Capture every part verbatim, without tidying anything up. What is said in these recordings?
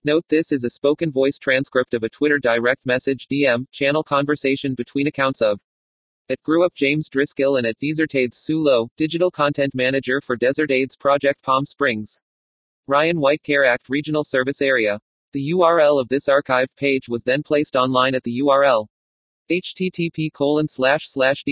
Note this is a spoken voice transcript of a Twitter direct message D M channel conversation between accounts of at Grew Up James Driscoll and at Desertades Sue Lowe, Digital Content Manager for Desert AIDS Project Palm Springs. Ryan White Care Act Regional Service Area. The U R L of this archived page was then placed online at the U R L http colon slash slash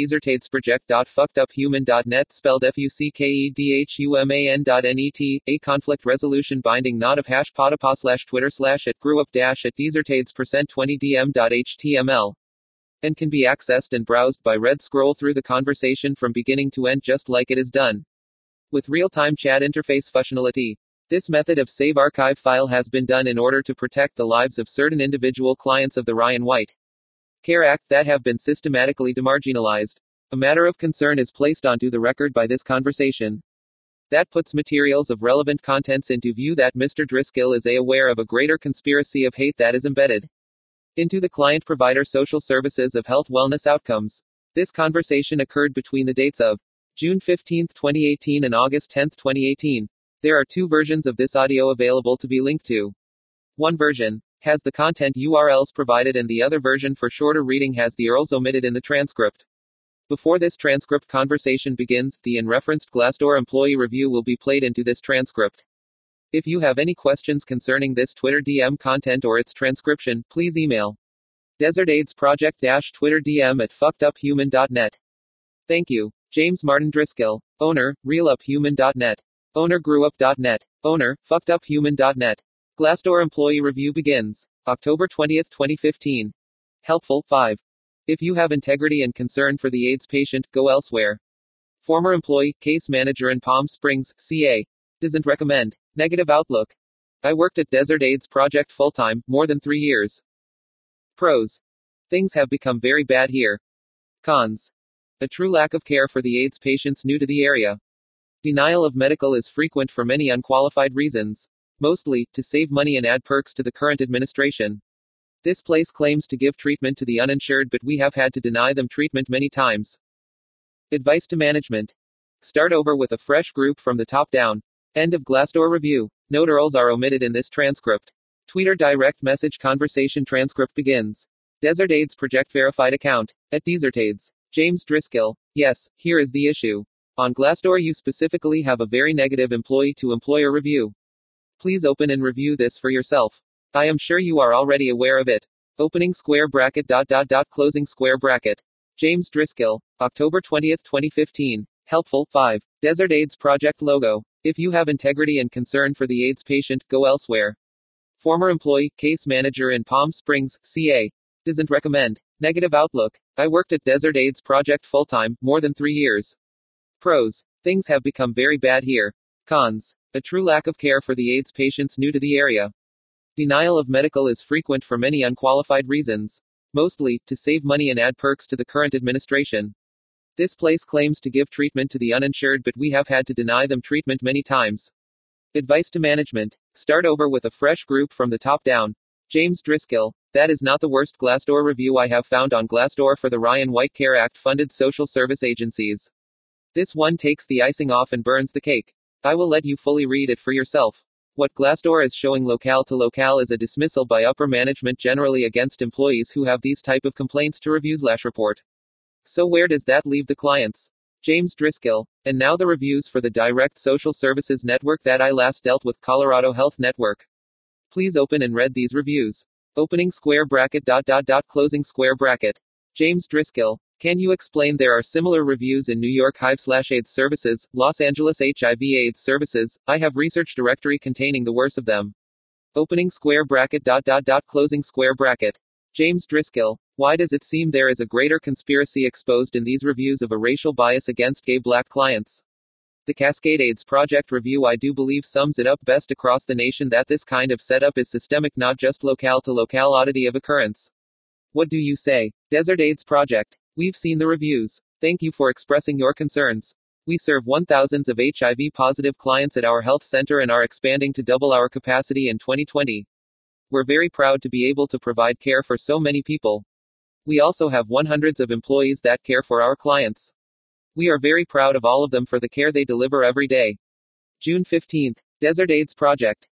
desertadesproject.fuckeduphuman.net spelled F-U-C-K-E-D-H-U-M-A-N dot N-E-T, a conflict resolution binding not of hash podapa slash twitter slash at grew up dash at desertades percent twenty dm.html, and can be accessed and browsed by red scroll through the conversation from beginning to end just like it is done with real-time chat interface functionality. This method of save archive file has been done in order to protect the lives of certain individual clients of the Ryan White Care Act that have been systematically demarginalized. A matter of concern is placed onto the record by this conversation that puts materials of relevant contents into view that Mister Driscoll is a aware of a greater conspiracy of hate that is embedded into the client-provider social services of health wellness outcomes. This conversation occurred between the dates of June fifteenth, twenty eighteen and August tenth, twenty eighteen. There are two versions of this audio available to be linked to. One version has the content U R Ls provided and the other version for shorter reading has the U R Ls omitted in the transcript. Before this transcript conversation begins, the in-referenced Glassdoor employee review will be played into this transcript. If you have any questions concerning this Twitter D M content or its transcription, please email desertadesproject-twitter D M at fuckeduphuman dot net. Thank you. James Martin Driscoll. Owner, realuphuman dot net. Owner, grewup dot net. Owner, fuckeduphuman dot net. Glassdoor employee review begins October twentieth, twenty fifteen. Helpful, five. If you have integrity and concern for the AIDS patient, go elsewhere. Former employee, case manager in Palm Springs, C A. Doesn't recommend. Negative outlook. I worked at Desert AIDS Project full-time, more than three years. Pros. Things have become very bad here. Cons. A true lack of care for the AIDS patients new to the area. Denial of medical is frequent for many unqualified reasons. Mostly, to save money and add perks to the current administration. This place claims to give treatment to the uninsured, but we have had to deny them treatment many times. Advice to management. Start over with a fresh group from the top down. End of Glassdoor review. Note U R Ls are omitted in this transcript. Twitter direct message conversation transcript begins. Desert AIDS Project verified account. At Desertades. James Driscoll. Yes, here is the issue. On Glassdoor you specifically have a very negative employee-to-employer review. Please open and review this for yourself. I am sure you are already aware of it. Opening square bracket dot dot dot closing square bracket. James Driscoll. October twentieth, twenty fifteen. Helpful, five. Desert AIDS Project logo. If you have integrity and concern for the AIDS patient, go elsewhere. Former employee, case manager in Palm Springs, C A. Doesn't recommend. Negative outlook. I worked at Desert AIDS Project full-time, more than three years. Pros. Things have become very bad here. Cons. A true lack of care for the AIDS patients new to the area. Denial of medical is frequent for many unqualified reasons. Mostly, to save money and add perks to the current administration. This place claims to give treatment to the uninsured, but we have had to deny them treatment many times. Advice to management. Start over with a fresh group from the top down. James Driscoll. That is not the worst Glassdoor review I have found on Glassdoor for the Ryan White Care Act funded social service agencies. This one takes the icing off and burns the cake. I will let you fully read it for yourself. What Glassdoor is showing locale to locale is a dismissal by upper management generally against employees who have these type of complaints to review slash report. So where does that leave the clients? James Driscoll. And now the reviews for the direct social services network that I last dealt with, Colorado Health Network. Please open and read these reviews. Opening square bracket dot dot dot closing square bracket. James Driscoll. Can you explain there are similar reviews in New York H I V slash AIDS services, Los Angeles H I V AIDS services? I have research directory containing the worst of them. Opening square bracket dot dot dot closing square bracket. James Driscoll. Why does it seem there is a greater conspiracy exposed in these reviews of a racial bias against gay black clients? The Cascade AIDS Project review I do believe sums it up best across the nation that this kind of setup is systemic, not just locale to locale oddity of occurrence. What do you say? Desert AIDS Project. We've seen the reviews. Thank you for expressing your concerns. We serve one thousands of H I V positive clients at our health center and are expanding to double our capacity in twenty twenty. We're very proud to be able to provide care for so many people. We also have hundreds of employees that care for our clients. We are very proud of all of them for the care they deliver every day. June fifteenth. Desert AIDS Project.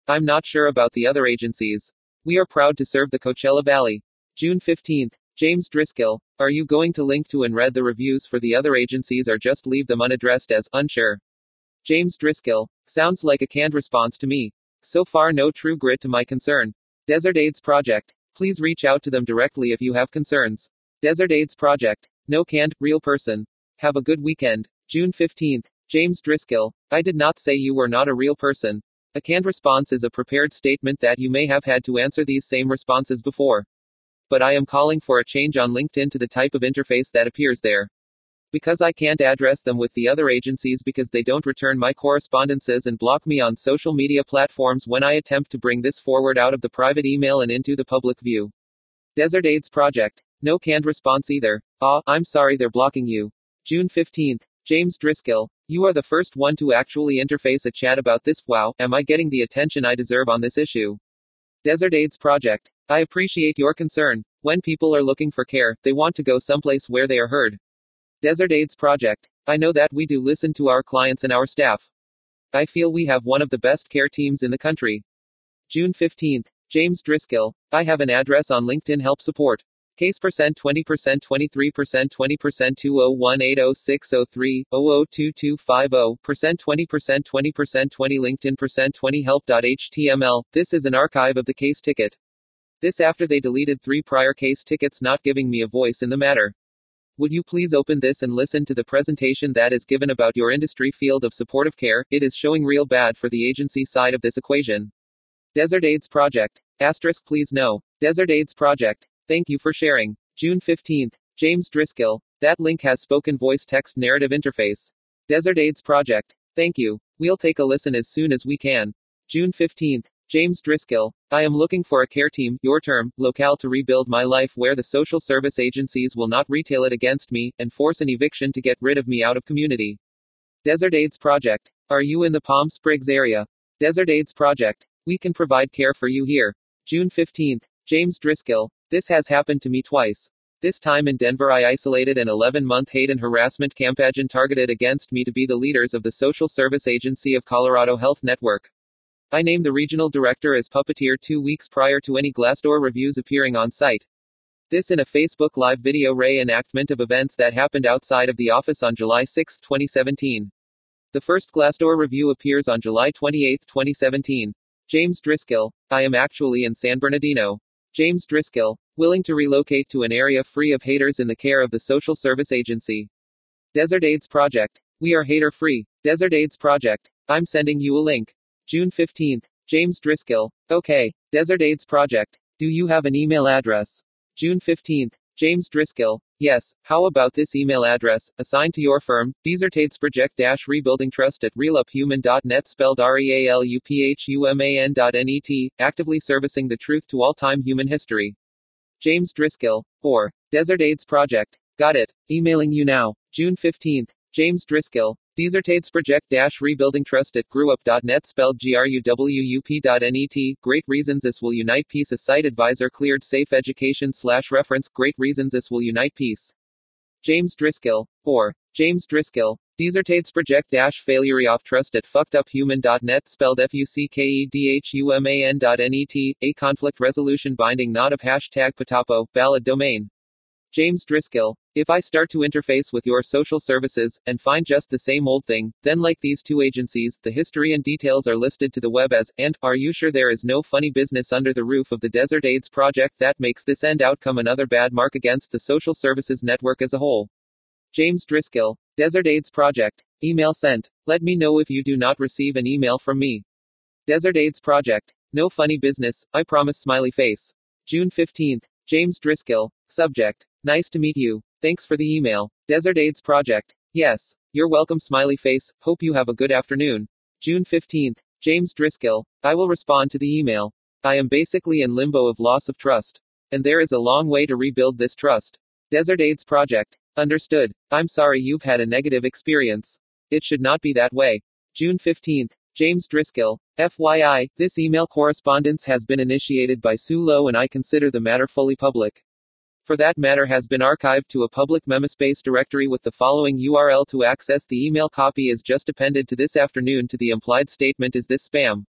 I'm not sure about the other agencies. We are proud to serve the Coachella Valley. June fifteenth. James Driscoll. Are you going to link to and read the reviews for the other agencies or just leave them unaddressed as unsure? James Driscoll. Sounds like a canned response to me. So far, no true grit to my concern. Desert AIDS Project. Please reach out to them directly if you have concerns. Desert AIDS Project. No canned, real person. Have a good weekend. June fifteenth. James Driscoll. I did not say you were not a real person. A canned response is a prepared statement that you may have had to answer these same responses before. But I am calling for a change on LinkedIn to the type of interface that appears there. Because I can't address them with the other agencies because they don't return my correspondences and block me on social media platforms when I attempt to bring this forward out of the private email and into the public view. Desert AIDS Project. No canned response either. Ah, I'm sorry they're blocking you. June fifteenth. James Driscoll. You are the first one to actually interface a chat about this. Wow, am I getting the attention I deserve on this issue? Desert AIDS Project. I appreciate your concern. When people are looking for care, they want to go someplace where they are heard. Desert AIDS Project. I know that we do listen to our clients and our staff. I feel we have one of the best care teams in the country. June fifteenth. James Driscoll. I have an address on LinkedIn Help Support. Case percent twenty percent twenty-three percent twenty percent two zero one eight zero six zero three zero zero two two five zero percent twenty percent twenty percent twenty LinkedIn percent twenty help.html. This is an archive of the case ticket. This after they deleted three prior case tickets not giving me a voice in the matter. Would you please open this and listen to the presentation that is given about your industry field of supportive care? It is showing real bad for the agency side of this equation. Desert AIDS Project. Asterisk please no. Desert AIDS Project. Thank you for sharing. June fifteenth. James Driscoll. That link has spoken voice text narrative interface. Desert AIDS Project. Thank you. We'll take a listen as soon as we can. June fifteenth. James Driscoll. I am looking for a care team, your term, locale to rebuild my life where the social service agencies will not retail it against me and force an eviction to get rid of me out of community. Desert AIDS Project. Are you in the Palm Springs area? Desert AIDS Project. We can provide care for you here. June fifteenth. James Driscoll. This has happened to me twice. This time in Denver, I isolated an eleven month hate and harassment campaign targeted against me to be the leaders of the Social Service Agency of Colorado Health Network. I named the regional director as puppeteer two weeks prior to any Glassdoor reviews appearing on site. This in a Facebook Live video reenactment of events that happened outside of the office on July sixth, twenty seventeen. The first Glassdoor review appears on July twenty-eighth, twenty seventeen. James Driscoll. I am actually in San Bernardino. James Driscoll. Willing to relocate to an area free of haters in the care of the Social Service Agency. Desert AIDS Project. We are hater free. Desert AIDS Project. I'm sending you a link. June fifteenth. James Driscoll. Okay. Desert AIDS Project. Do you have an email address? June fifteenth. James Driscoll. Yes. How about this email address, assigned to your firm, Desert AIDS Project Rebuilding Trust at realuphuman dot net spelled R E A L U P H U M A N dot N E T, actively servicing the truth to all-time human history. James Driscoll. Or, Desert AIDS Project. Got it. Emailing you now. June fifteenth. James Driscoll. Desert AIDS Project Rebuilding Trust at gruup dot net spelled G R U W U P dot N E T. Great reasons this will unite peace. A site advisor cleared safe education slash reference. Great reasons this will unite peace. James Driscoll. Or, James Driscoll. Desert AIDS Project Failure of Trust at fucked up human dot net spelled F U C K E D H U M A N dot N E T. A conflict resolution binding not of hashtag Patapo, valid domain. James Driscoll. If I start to interface with your social services, and find just the same old thing, then like these two agencies, the history and details are listed to the web as, and, are you sure there is no funny business under the roof of the Desert AIDS Project that makes this end outcome another bad mark against the social services network as a whole? James Driscoll. Desert AIDS Project. Email sent. Let me know if you do not receive an email from me. Desert AIDS Project. No funny business, I promise smiley face. June fifteenth. James Driscoll. Subject. Nice to meet you. Thanks for the email. Desert AIDS Project. Yes. You're welcome smiley face. Hope you have a good afternoon. June fifteenth. James Driscoll. I will respond to the email. I am basically in limbo of loss of trust. And there is a long way to rebuild this trust. Desert AIDS Project. Understood. I'm sorry you've had a negative experience. It should not be that way. June fifteenth. James Driscoll. F Y I, this email correspondence has been initiated by Sue Lowe and I consider the matter fully public. For that matter has been archived to a public memospace directory with the following U R L to access the email copy is just appended to this afternoon to the implied statement is this spam.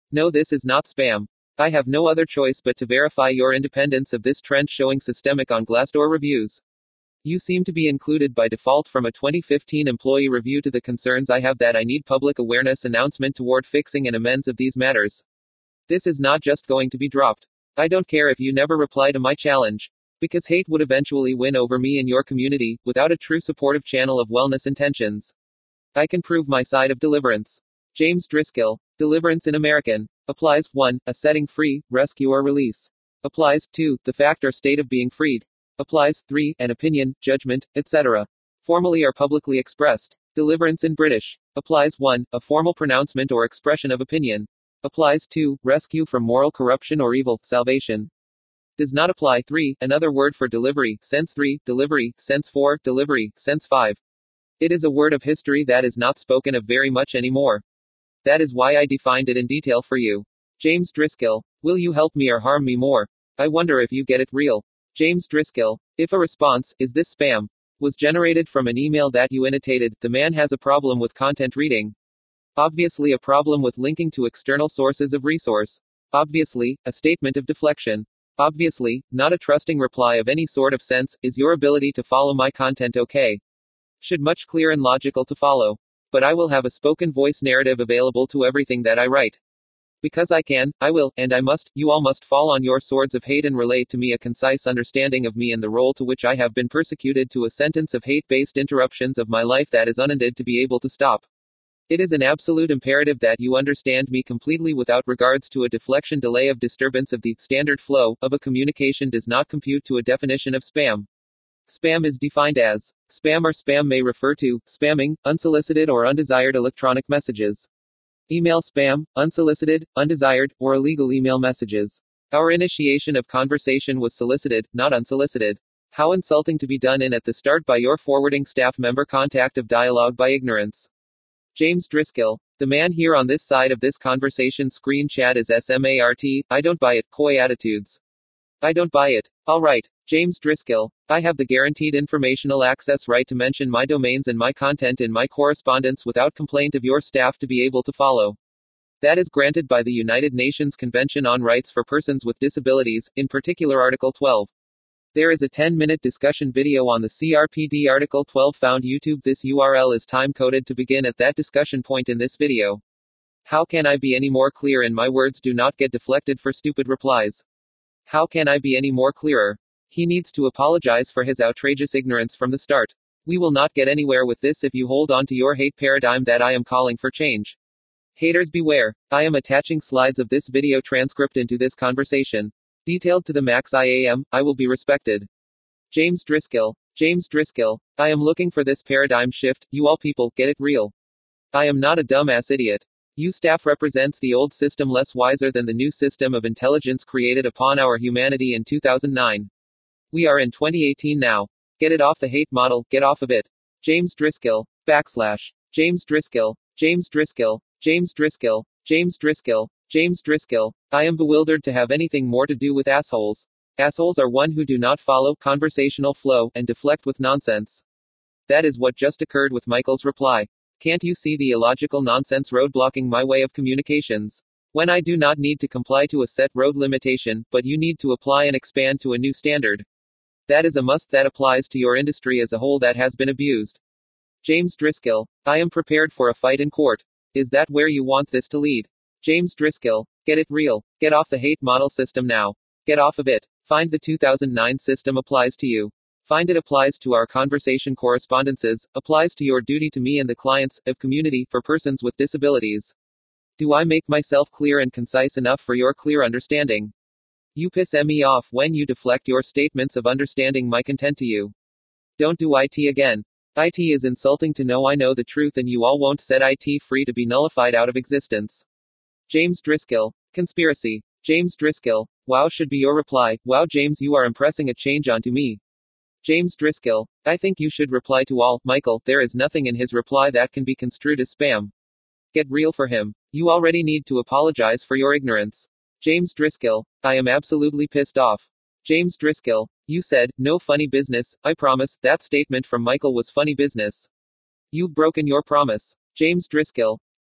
No, this is not spam. I have no other choice but to verify your independence of this trend showing systemic on Glassdoor reviews. You seem to be included by default from a twenty fifteen employee review to the concerns I have that I need public awareness announcement toward fixing and amends of these matters. This is not just going to be dropped. I don't care if you never reply to my challenge. Because hate would eventually win over me in your community, without a true supportive channel of wellness intentions. I can prove my side of deliverance. James Driscoll. Deliverance in American. Applies one. A setting free, rescue or release. Applies two. The fact or state of being freed. Applies three. An opinion, judgment, et cetera. Formally or publicly expressed. Deliverance in British. Applies one. A formal pronouncement or expression of opinion. Applies two. Rescue from moral corruption or evil, salvation. Does not apply three. Another word for delivery, sense three, delivery, sense four, delivery, sense five. It is a word of history that is not spoken of very much anymore. That is why I defined it in detail for you. James Driscoll. Will you help me or harm me more? I wonder if you get it real. James Driscoll. If a response, is this spam, was generated from an email that you annotated, the man has a problem with content reading. Obviously a problem with linking to external sources of resource. Obviously, a statement of deflection. Obviously, not a trusting reply of any sort of sense. Is your ability to follow my content okay? Should much clear and logical to follow. But I will have a spoken voice narrative available to everything that I write. Because I can, I will, and I must, you all must fall on your swords of hate and relate to me a concise understanding of me and the role to which I have been persecuted to a sentence of hate-based interruptions of my life that is unended to be able to stop. It is an absolute imperative that you understand me completely without regards to a deflection delay of disturbance of the standard flow of a communication does not compute to a definition of spam. Spam is defined as spam or spam may refer to spamming, unsolicited or undesired electronic messages. Email spam, unsolicited, undesired, or illegal email messages. Our initiation of conversation was solicited, not unsolicited. How insulting to be done in at the start by your forwarding staff member contact of dialogue by ignorance. James Driscoll. The man here on this side of this conversation screen chat is smart. I don't buy it. Coy attitudes. I don't buy it. Alright. James Driscoll. I have the guaranteed informational access right to mention my domains and my content in my correspondence without complaint of your staff to be able to follow. That is granted by the United Nations Convention on Rights for Persons with Disabilities, in particular Article twelve. There is a ten minute discussion video on the C R P D Article twelve found YouTube. This U R L is time-coded to begin at that discussion point in this video. How can I be any more clear and my words do not get deflected for stupid replies? How can I be any more clearer? He needs to apologize for his outrageous ignorance from the start. We will not get anywhere with this if you hold on to your hate paradigm that I am calling for change. Haters beware. I am attaching slides of this video transcript into this conversation. Detailed to the max I am, I will be respected. James Driscoll. James Driscoll. I am looking for this paradigm shift. You all people, get it real. I am not a dumbass idiot. You staff represents the old system less wiser than the new system of intelligence created upon our humanity in two thousand nine. We are in twenty eighteen now. Get it off the hate model, get off of it. James Driscoll. Backslash. James Driscoll. James Driscoll. James Driscoll. James Driscoll. James Driscoll. I am bewildered to have anything more to do with assholes. Assholes are one who do not follow conversational flow and deflect with nonsense. That is what just occurred with Michael's reply. Can't you see the illogical nonsense roadblocking my way of communications? When I do not need to comply to a set road limitation, but you need to apply and expand to a new standard. That is a must that applies to your industry as a whole that has been abused. James Driscoll. I am prepared for a fight in court. Is that where you want this to lead? James Driscoll. Get it real. Get off the hate model system now. Get off of it. Find the two thousand nine system applies to you. Find it applies to our conversation correspondences, applies to your duty to me and the clients of community for persons with disabilities. Do I make myself clear and concise enough for your clear understanding? You piss me off when you deflect your statements of understanding my content to you. Don't do it again. It is insulting to know I know the truth and you all won't set it free to be nullified out of existence. James Driscoll. Conspiracy. James Driscoll. Wow should be your reply. Wow James, you are impressing a change onto me. James Driscoll. I think you should reply to all. Michael, there is nothing in his reply that can be construed as spam. Get real for him. You already need to apologize for your ignorance. James Driscoll. I am absolutely pissed off. James Driscoll. You said, no funny business. I promise, that statement from Michael was funny business. You've broken your promise. James Driscoll.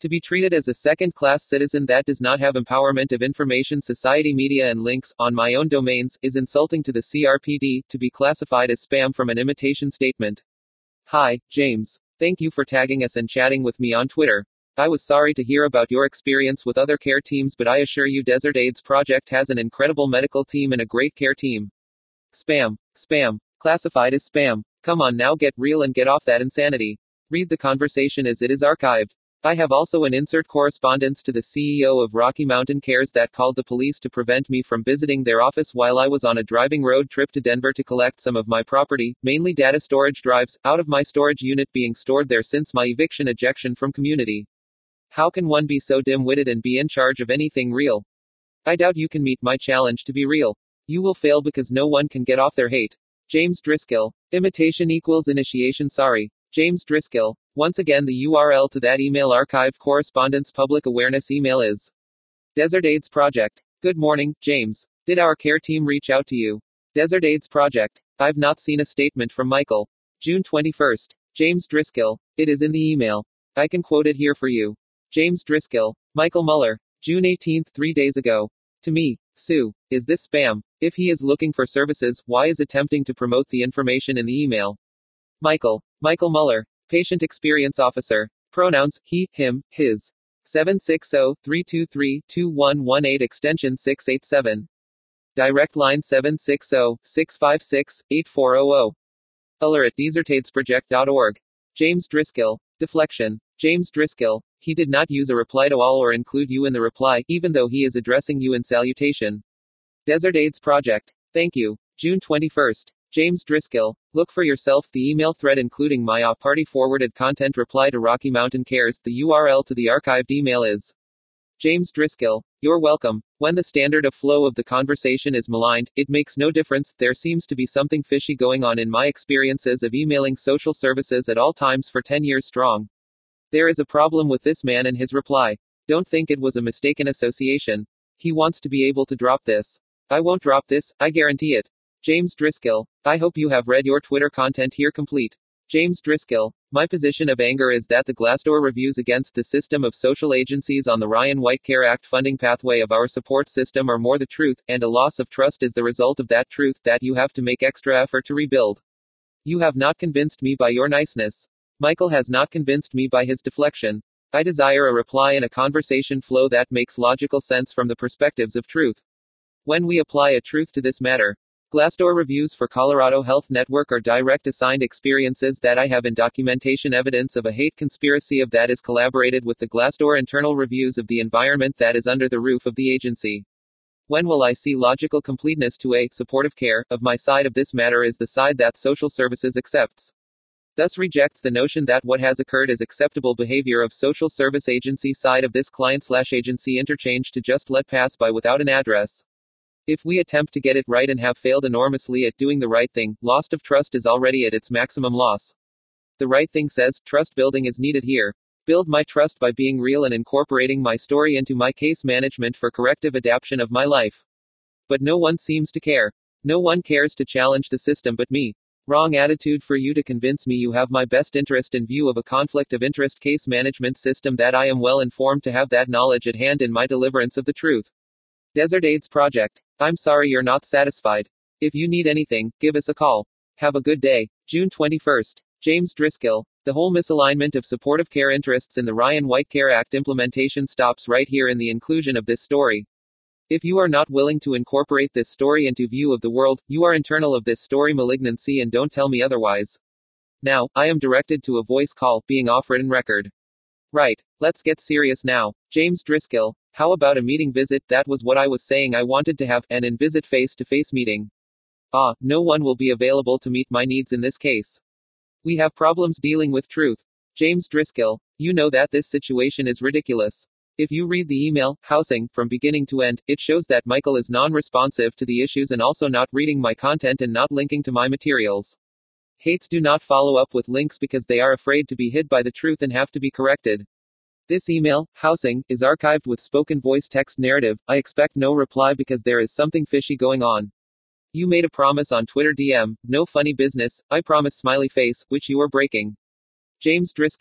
To be treated as a second-class citizen that does not have empowerment of information society media and links, on my own domains, is insulting to the C R P D, to be classified as spam from an imitation statement. Hi, James. Thank you for tagging us and chatting with me on Twitter. I was sorry to hear about your experience with other care teams, but I assure you Desert AIDS Project has an incredible medical team and a great care team. Spam. Spam. Classified as spam. Come on now, get real and get off that insanity. Read the conversation as it is archived. I have also an insert correspondence to the C E O of Rocky Mountain Cares that called the police to prevent me from visiting their office while I was on a driving road trip to Denver to collect some of my property, mainly data storage drives, out of my storage unit being stored there since my eviction ejection from community. How can one be so dim-witted and be in charge of anything real? I doubt you can meet my challenge to be real. You will fail because no one can get off their hate. James Driscoll. Imitation equals initiation. Sorry. James Driscoll. Once again, the U R L to that email archived correspondence public awareness email is Desert AIDS Project. Good morning, James. Did our care team reach out to you? Desert AIDS Project. I've not seen a statement from Michael. June twenty-first. James Driscoll. It is in the email. I can quote it here for you. James Driscoll. Michael Muller. June eighteenth, three days ago. To me, Sue. Is this spam? If he is looking for services, why is attempting to promote the information in the email? Michael. Michael Muller. Patient Experience Officer. Pronouns, he, him, his. seven six zero, three two three, two one one eight extension six eight seven. Direct line seven six zero, six five six, eight four zero zero. Alert at desert aids project dot org. James Driscoll. Deflection. James Driscoll. He did not use a reply to all or include you in the reply, even though he is addressing you in salutation. Desert AIDS Project. Thank you. June twenty-first. James Driscoll. Look for yourself the email thread including my off-party forwarded content reply to Rocky Mountain Cares. The U R L to the archived email is James Driscoll. You're welcome. When the standard of flow of the conversation is maligned, it makes no difference. There seems to be something fishy going on in my experiences of emailing social services at all times for ten years strong. There is a problem with this man and his reply. Don't think it was a mistaken association. He wants to be able to drop this. I won't drop this, I guarantee it. James Driscoll. I hope you have read your Twitter content here complete. James Driscoll. My position of anger is that the Glassdoor reviews against the system of social agencies on the Ryan White Care Act funding pathway of our support system are more the truth, and a loss of trust is the result of that truth that you have to make extra effort to rebuild. You have not convinced me by your niceness. Michael has not convinced me by his deflection. I desire a reply and a conversation flow that makes logical sense from the perspectives of truth. When we apply a truth to this matter, Glassdoor reviews for Colorado Health Network are direct assigned experiences that I have in documentation evidence of a hate conspiracy of that is collaborated with the Glassdoor internal reviews of the environment that is under the roof of the agency. When will I see logical completeness to a supportive care of my side of this matter is the side that social services accepts. Thus rejects the notion that what has occurred is acceptable behavior of social service agency side of this client slash agency interchange to just let pass by without an address. If we attempt to get it right and have failed enormously at doing the right thing, loss of trust is already at its maximum loss. The right thing says, trust building is needed here. Build my trust by being real and incorporating my story into my case management for corrective adaptation of my life. But no one seems to care. No one cares to challenge the system but me. Wrong attitude for you to convince me you have my best interest in view of a conflict of interest case management system that I am well informed to have that knowledge at hand in my deliverance of the truth. Desert AIDS Project. I'm sorry you're not satisfied. If you need anything, give us a call. Have a good day. June twenty-first. James Driscoll. The whole misalignment of supportive care interests in the Ryan White Care Act implementation stops right here in the inclusion of this story. If you are not willing to incorporate this story into view of the world, you are internal of this story malignancy and don't tell me otherwise. Now, I am directed to a voice call, being off written record. Right. Let's get serious now. James Driscoll. How about a meeting visit? That was what I was saying I wanted to have, an in-visit face-to-face meeting. Ah, no one will be available to meet my needs in this case. We have problems dealing with truth. James Driscoll. You know that this situation is ridiculous. If you read the email, housing, from beginning to end, it shows that Michael is non-responsive to the issues and also not reading my content and not linking to my materials. Hates do not follow up with links because they are afraid to be hit by the truth and have to be corrected. This email, housing, is archived with spoken voice text narrative. I expect no reply because there is something fishy going on. You made a promise on Twitter D M, no funny business, I promise smiley face, which you are breaking. James Driscoll.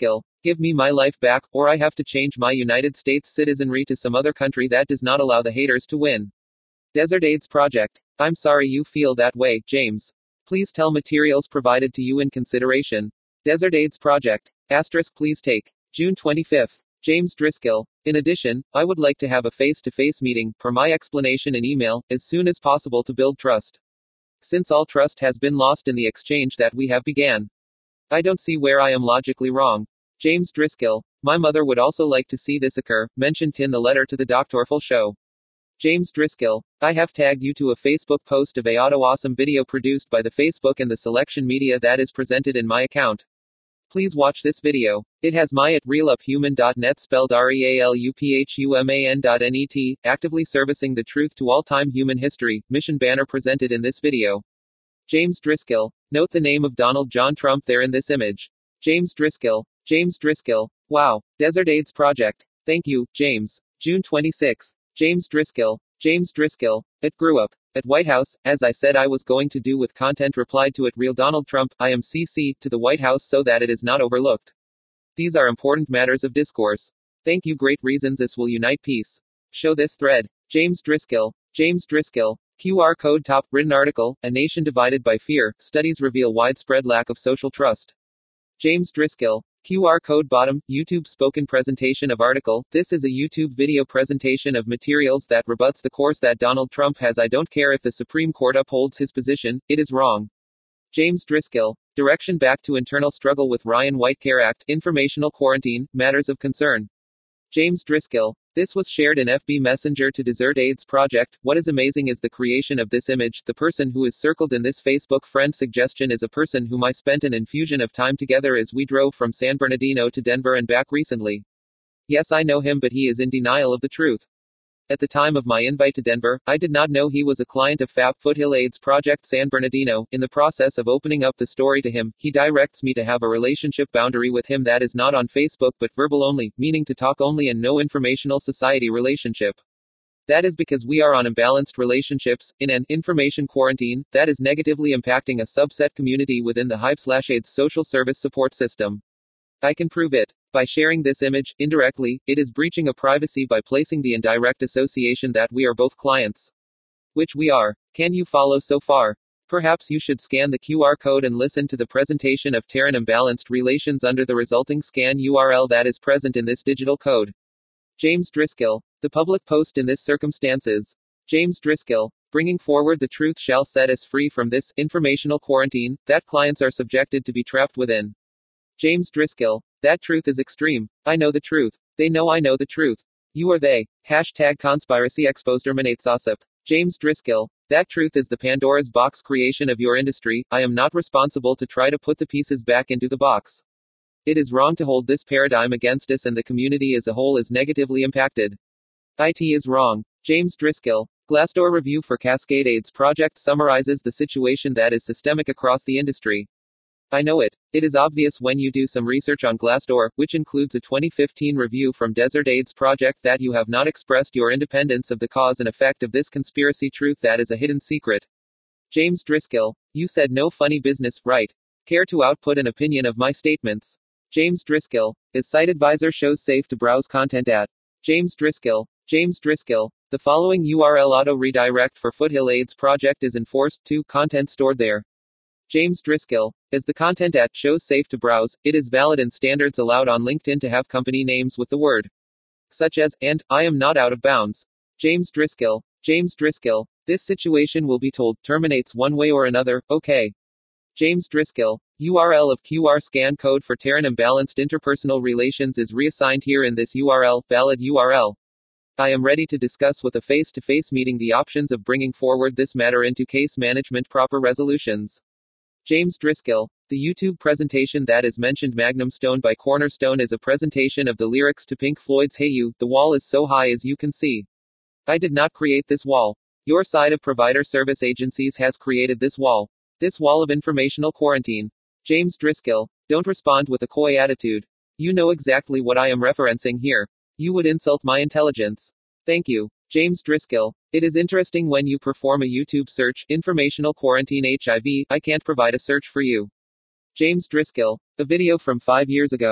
Give me my life back, or I have to change my United States citizenry to some other country that does not allow the haters to win. Desert AIDS Project. I'm sorry you feel that way, James. Please tell materials provided to you in consideration. Desert AIDS Project. Asterisk please take. June twenty-fifth. James Driscoll. In addition, I would like to have a face-to-face meeting, per my explanation in email, as soon as possible to build trust. Since all trust has been lost in the exchange that we have began. I don't see where I am logically wrong. James Driscoll. My mother would also like to see this occur, mentioned in the letter to the Doctorful Show. James Driscoll. I have tagged you to a Facebook post of a auto awesome video produced by the Facebook and the selection media that is presented in my account. Please watch this video. It has my at realuphuman dot net spelled R E A L U P H U M A N dot N E T, actively servicing the truth to all-time human history, mission banner presented in this video. James Driscoll. Note the name of Donald John Trump there in this image. James Driscoll. James Driscoll. Wow. Desert AIDS Project. Thank you, James. June twenty-sixth. James Driscoll. James Driscoll. It grew up. At White House, as I said I was going to do with content replied to it real Donald Trump, I am C C'd to the White House so that it is not overlooked. These are important matters of discourse. Thank you great reasons this will unite peace. Show this thread. James Driscoll. James Driscoll. Q R code top, written article, A Nation Divided by Fear, Studies Reveal Widespread Lack of Social Trust. James Driscoll. Q R code bottom, YouTube spoken presentation of article. This is a YouTube video presentation of materials that rebuts the course that Donald Trump has. I don't care if the Supreme Court upholds his position, it is wrong. James Driscoll. Direction back to internal struggle with Ryan White Care Act, informational quarantine, matters of concern. James Driscoll. This was shared in F B Messenger to Desert AIDS Project. What is amazing is the creation of this image. The person who is circled in this Facebook friend suggestion is a person whom I spent an infusion of time together as we drove from San Bernardino to Denver and back recently. Yes, I know him, but he is in denial of the truth. At the time of my invite to Denver, I did not know he was a client of F A P Foothill AIDS Project San Bernardino. In the process of opening up the story to him, he directs me to have a relationship boundary with him that is not on Facebook but verbal only, meaning to talk only and no informational society relationship. That is because we are on imbalanced relationships, in an information quarantine, that is negatively impacting a subset community within the Hive slash AIDS social service support system. I can prove it. By sharing this image, indirectly, it is breaching a privacy by placing the indirect association that we are both clients. Which we are. Can you follow so far? Perhaps you should scan the Q R code and listen to the presentation of Terran imbalanced relations under the resulting scan U R L that is present in this digital code. James Driscoll. The public post in this circumstance is James Driscoll. Bringing forward the truth shall set us free from this informational quarantine that clients are subjected to be trapped within. James Driscoll. That truth is extreme. I know the truth. They know I know the truth. You are they. Hashtag conspiracy exposed terminates gossip. James Driscoll. That truth is the Pandora's box creation of your industry. I am not responsible to try to put the pieces back into the box. It is wrong to hold this paradigm against us, and the community as a whole is negatively impacted. It is wrong. James Driscoll. Glassdoor review for Cascade AIDS Project summarizes the situation that is systemic across the industry. I know it. It is obvious when you do some research on Glassdoor, which includes a twenty fifteen review from Desert AIDS Project, that you have not expressed your independence of the cause and effect of this conspiracy truth that is a hidden secret. James Driscoll. You said no funny business, right? Care to output an opinion of my statements? James Driscoll. Is SiteAdvisor shows safe to browse content at? James Driscoll. James Driscoll. The following U R L auto redirect for Foothill AIDS Project is enforced to content stored there. James Driscoll. As the content at shows safe to browse, it is valid and standards allowed on LinkedIn to have company names with the word such as, and, I am not out of bounds. James Driscoll. James Driscoll. This situation will be told, terminates one way or another, okay. James Driscoll. U R L of Q R scan code for Terran imbalanced interpersonal relations is reassigned here in this U R L, valid U R L. I am ready to discuss with a face-to-face meeting the options of bringing forward this matter into case management proper resolutions. James Driscoll. The YouTube presentation that is mentioned Magnum Stone by Cornerstone is a presentation of the lyrics to Pink Floyd's Hey You, the wall is so high as you can see. I did not create this wall. Your side of provider service agencies has created this wall. This wall of informational quarantine. James Driscoll. Don't respond with a coy attitude. You know exactly what I am referencing here. You would insult my intelligence. Thank you. James Driscoll. It is interesting when you perform a YouTube search, informational quarantine H I V, I can't provide a search for you. James Driscoll. A video from five years ago.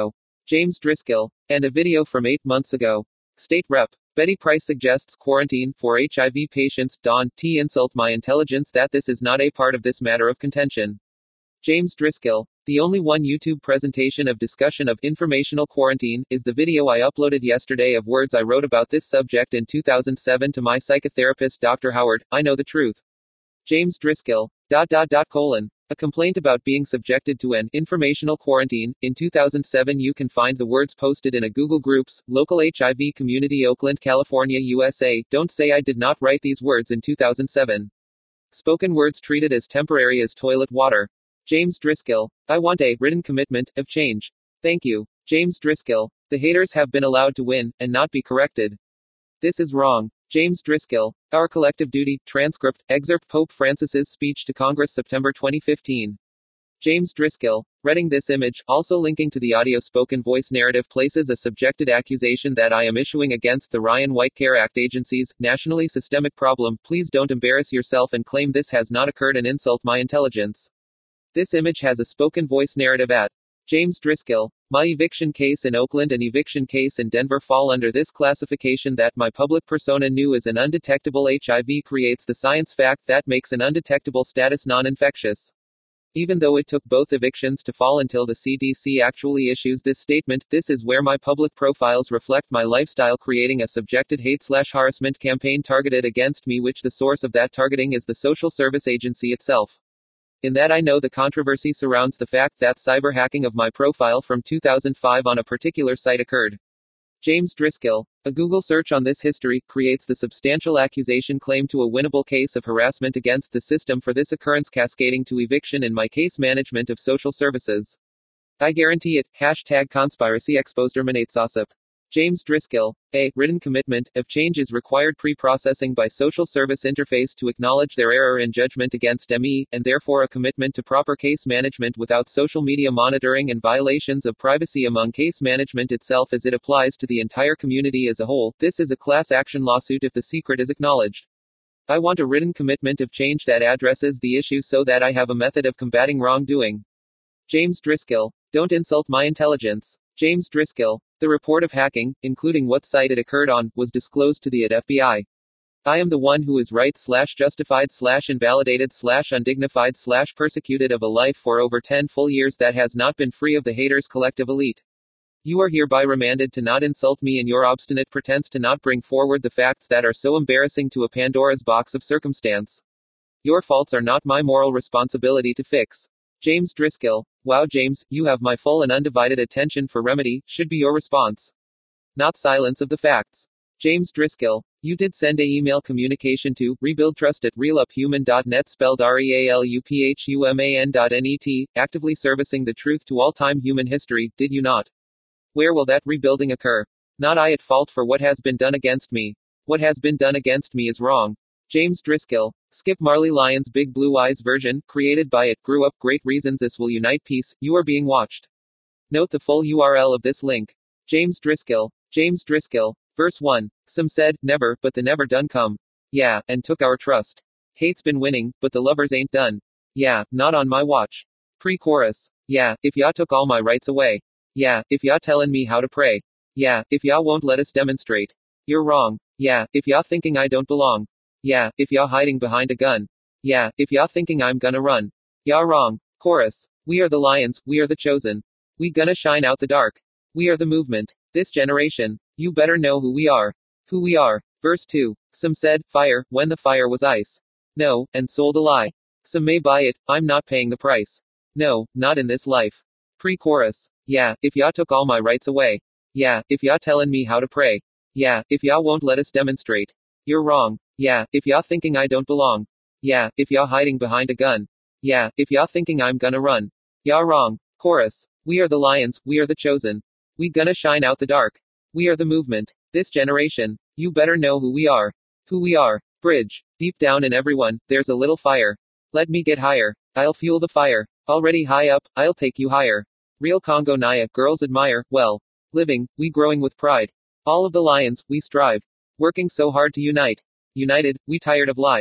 James Driscoll. And a video from eight months ago. State Rep. Betty Price suggests quarantine for H I V patients. Don T. Insult my intelligence that this is not a part of this matter of contention. James Driscoll. The only one YouTube presentation of discussion of informational quarantine is the video I uploaded yesterday of words I wrote about this subject in two thousand seven to my psychotherapist Doctor Howard. I know the truth. James Driscoll. Dot dot dot colon. A complaint about being subjected to an informational quarantine. In two thousand seven, you can find the words posted in a Google Groups, local H I V community, Oakland, California, U S A. Don't say I did not write these words in two thousand seven. Spoken words treated as temporary as toilet water. James Driscoll. I want a written commitment of change. Thank you. James Driscoll. The haters have been allowed to win and not be corrected. This is wrong. James Driscoll. Our collective duty. Transcript. Excerpt Pope Francis's speech to Congress September twenty fifteen. James Driscoll. Reading this image, also linking to the audio spoken voice narrative, places a subjected accusation that I am issuing against the Ryan White Care Act agencies, nationally systemic problem. Please don't embarrass yourself and claim this has not occurred and insult my intelligence. This image has a spoken voice narrative at James Driscoll. My eviction case in Oakland and eviction case in Denver fall under this classification that my public persona knew is an undetectable H I V creates the science fact that makes an undetectable status non-infectious. Even though it took both evictions to fall until the C D C actually issues this statement, this is where my public profiles reflect my lifestyle, creating a subjected hate slash harassment campaign targeted against me, which the source of that targeting is the social service agency itself. In that I know the controversy surrounds the fact that cyber hacking of my profile from two thousand five on a particular site occurred. James Driscoll. A Google search on this history creates the substantial accusation claim to a winnable case of harassment against the system for this occurrence cascading to eviction in my case management of social services. I guarantee it. Hashtag conspiracy exposed terminates gossip. James Driscoll. A written commitment of change is required pre-processing by social service interface to acknowledge their error in judgment against me, and therefore a commitment to proper case management without social media monitoring and violations of privacy among case management itself as it applies to the entire community as a whole. This is a class action lawsuit if the secret is acknowledged. I want a written commitment of change that addresses the issue so that I have a method of combating wrongdoing. James Driscoll. Don't insult my intelligence. James Driscoll. The report of hacking, including what site it occurred on, was disclosed to the F B I. I am the one who is right slash justified slash invalidated slash undignified slash persecuted of a life for over ten full years that has not been free of the haters' collective elite. You are hereby remanded to not insult me in your obstinate pretense to not bring forward the facts that are so embarrassing to a Pandora's box of circumstance. Your faults are not my moral responsibility to fix. James Driscoll. Wow, James, you have my full and undivided attention for remedy, should be your response. Not silence of the facts. James Driscoll. You did send a email communication to rebuildtrust at realuphuman dot net, spelled R E A L U P H U M A N dot N E T, actively servicing the truth to all time human history, did you not? Where will that rebuilding occur? Not I at fault for what has been done against me. What has been done against me is wrong. James Driscoll. Skip Marley Lyons' Big Blue Eyes version, created by it, grew up. Great reasons this will unite peace. You are being watched. Note the full U R L of this link. James Driscoll. James Driscoll. Verse one. Some said, never, but the never done come. Yeah, and took our trust. Hate's been winning, but the lovers ain't done. Yeah, not on my watch. Pre-chorus. Yeah, if ya took all my rights away. Yeah, if ya tellin' me how to pray. Yeah, if ya won't let us demonstrate. You're wrong. Yeah, if ya thinking I don't belong. Yeah, if y'all hiding behind a gun. Yeah, if y'all thinking I'm gonna run. Y'all wrong. Chorus. We are the lions, we are the chosen. We gonna shine out the dark. We are the movement. This generation. You better know who we are. Who we are. Verse two. Some said, fire, when the fire was ice. No, and sold a lie. Some may buy it, I'm not paying the price. No, not in this life. Pre-chorus. Yeah, if y'all took all my rights away. Yeah, if y'all tellin' me how to pray. Yeah, if y'all won't let us demonstrate. You're wrong. Yeah, if y'all thinking I don't belong. Yeah, if y'all hiding behind a gun. Yeah, if y'all thinking I'm gonna run. Y'all wrong. Chorus. We are the lions, we are the chosen. We gonna shine out the dark. We are the movement. This generation. You better know who we are. Who we are. Bridge. Deep down in everyone, there's a little fire. Let me get higher. I'll fuel the fire. Already high up, I'll take you higher. Real Congo Naya, girls admire, well. Living, we growing with pride. All of the lions, we strive. Working so hard to unite. United, we tired of lies.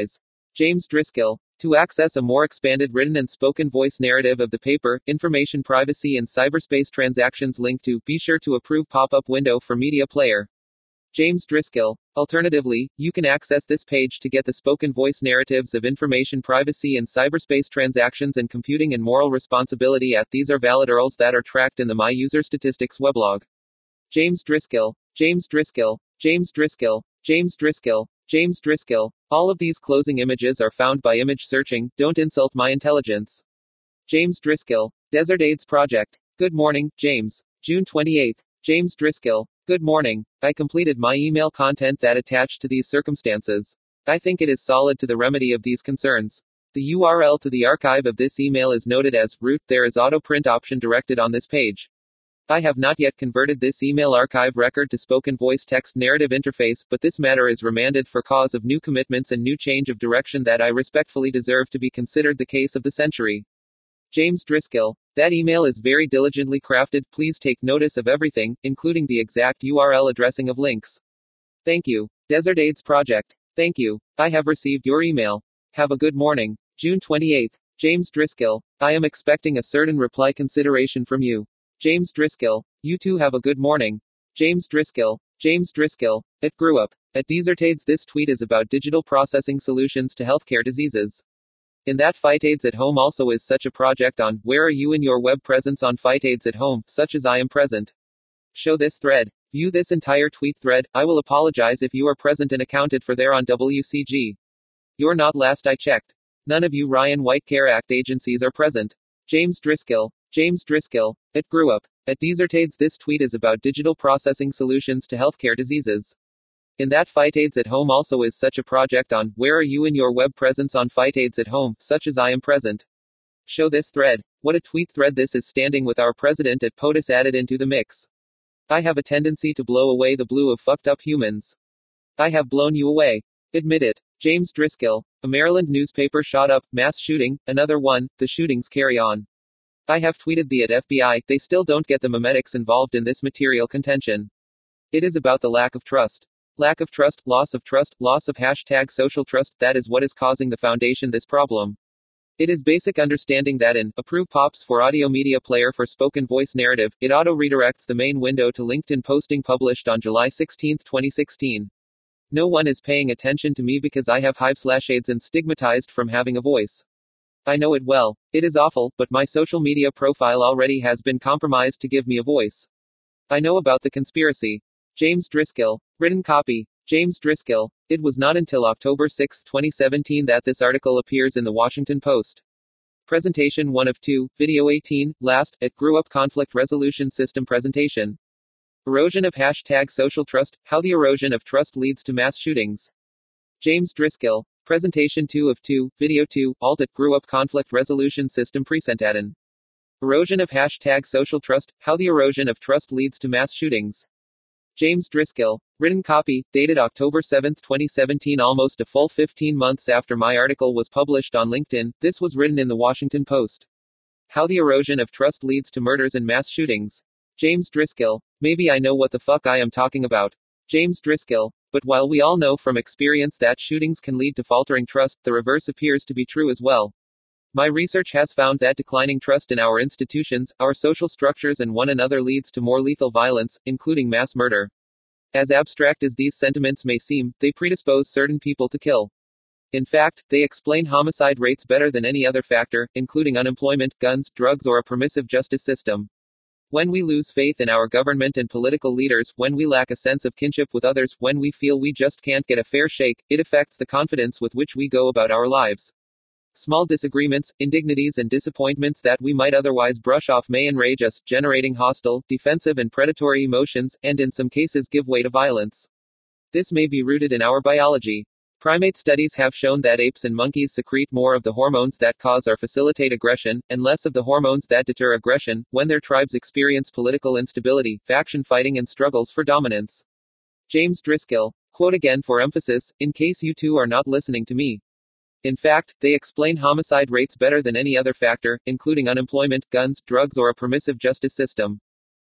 James Driscoll. To access a more expanded written and spoken voice narrative of the paper, Information Privacy in Cyberspace Transactions link to, be sure to approve pop-up window for media player. James Driscoll. Alternatively, you can access this page to get the spoken voice narratives of Information Privacy in Cyberspace Transactions and Computing and Moral Responsibility at These Are Valid U R Ls that are tracked in the My User Statistics weblog. James Driscoll. James Driscoll. James Driscoll. James Driscoll. James Driscoll. All of these closing images are found by image searching. Don't insult my intelligence. James Driscoll. Desert AIDS Project. Good morning, James. June twenty-eighth. James Driscoll. Good morning. I completed my email content that attached to these circumstances. I think it is solid to the remedy of these concerns. The U R L to the archive of this email is noted as root. There is auto print option directed on this page. I have not yet converted this email archive record to spoken voice text narrative interface, but this matter is remanded for cause of new commitments and new change of direction that I respectfully deserve to be considered the case of the century. James Driscoll. That email is very diligently crafted. Please take notice of everything, including the exact U R L addressing of links. Thank you. Desert AIDS Project. Thank you. I have received your email. Have a good morning. June twenty-eighth. James Driscoll. I am expecting a certain reply consideration from you. James Driscoll. You too have a good morning. James Driscoll. James Driscoll. It grew up. At Desert AIDS. This tweet is about digital processing solutions to healthcare diseases. In that Fight AIDS at Home also is such a project on, where are you in your web presence on Fight AIDS at Home, such as I am present. Show this thread. View this entire tweet thread. I will apologize if you are present and accounted for there on W C G. You're not last I checked. None of you Ryan White Care Act agencies are present. James Driscoll. James Driscoll. It grew up. At Desert AIDS. This tweet is about digital processing solutions to healthcare diseases. In that Fight AIDS at Home also is such a project on, where are you in your web presence on Fight AIDS at Home, such as I am present. Show this thread. What a tweet thread this is, standing with our president at POTUS added into the mix. I have a tendency to blow away the blue of fucked up humans. I have blown you away. Admit it. James Driscoll. A Maryland newspaper shot up, mass shooting, another one, the shootings carry on. I have tweeted the at F B I, they still don't get the memetics involved in this material contention. It is about the lack of trust. Lack of trust, loss of trust, loss of hashtag social trust, that is what is causing the foundation this problem. It is basic understanding that in Approve Pops for Audio Media Player for Spoken Voice Narrative, it auto redirects the main window to LinkedIn posting published on July sixteenth, twenty sixteen. No one is paying attention to me because I have H I V slash AIDS and stigmatized from having a voice. I know it well. It is awful, but my social media profile already has been compromised to give me a voice. I know about the conspiracy. James Driscoll. Written copy. James Driscoll. It was not until October sixth, twenty seventeen that this article appears in the Washington Post. Presentation one of two, Video eighteen, last, at Grew Up Conflict Resolution System Presentation. Erosion of hashtag social trust, how the erosion of trust leads to mass shootings. James Driscoll. Presentation two of two, Video two, Alt at Grew Up Conflict Resolution System Presentaten. Erosion of hashtag social trust, how the erosion of trust leads to mass shootings. James Driscoll. Written copy, dated October seventh, twenty seventeen, almost a full fifteen months after my article was published on LinkedIn. This was written in the Washington Post. How the erosion of trust leads to murders and mass shootings. James Driscoll. Maybe I know what the fuck I am talking about. James Driscoll. But while we all know from experience that shootings can lead to faltering trust, the reverse appears to be true as well. My research has found that declining trust in our institutions, our social structures, and one another leads to more lethal violence, including mass murder. As abstract as these sentiments may seem, they predispose certain people to kill. In fact, they explain homicide rates better than any other factor, including unemployment, guns, drugs, or a permissive justice system. When we lose faith in our government and political leaders, when we lack a sense of kinship with others, when we feel we just can't get a fair shake, it affects the confidence with which we go about our lives. Small disagreements, indignities, and disappointments that we might otherwise brush off may enrage us, generating hostile, defensive, and predatory emotions, and in some cases give way to violence. This may be rooted in our biology. Primate studies have shown that apes and monkeys secrete more of the hormones that cause or facilitate aggression, and less of the hormones that deter aggression, when their tribes experience political instability, faction fighting, and struggles for dominance. James Driscoll. Quote again for emphasis, in case you two are not listening to me. In fact, they explain homicide rates better than any other factor, including unemployment, guns, drugs, or a permissive justice system.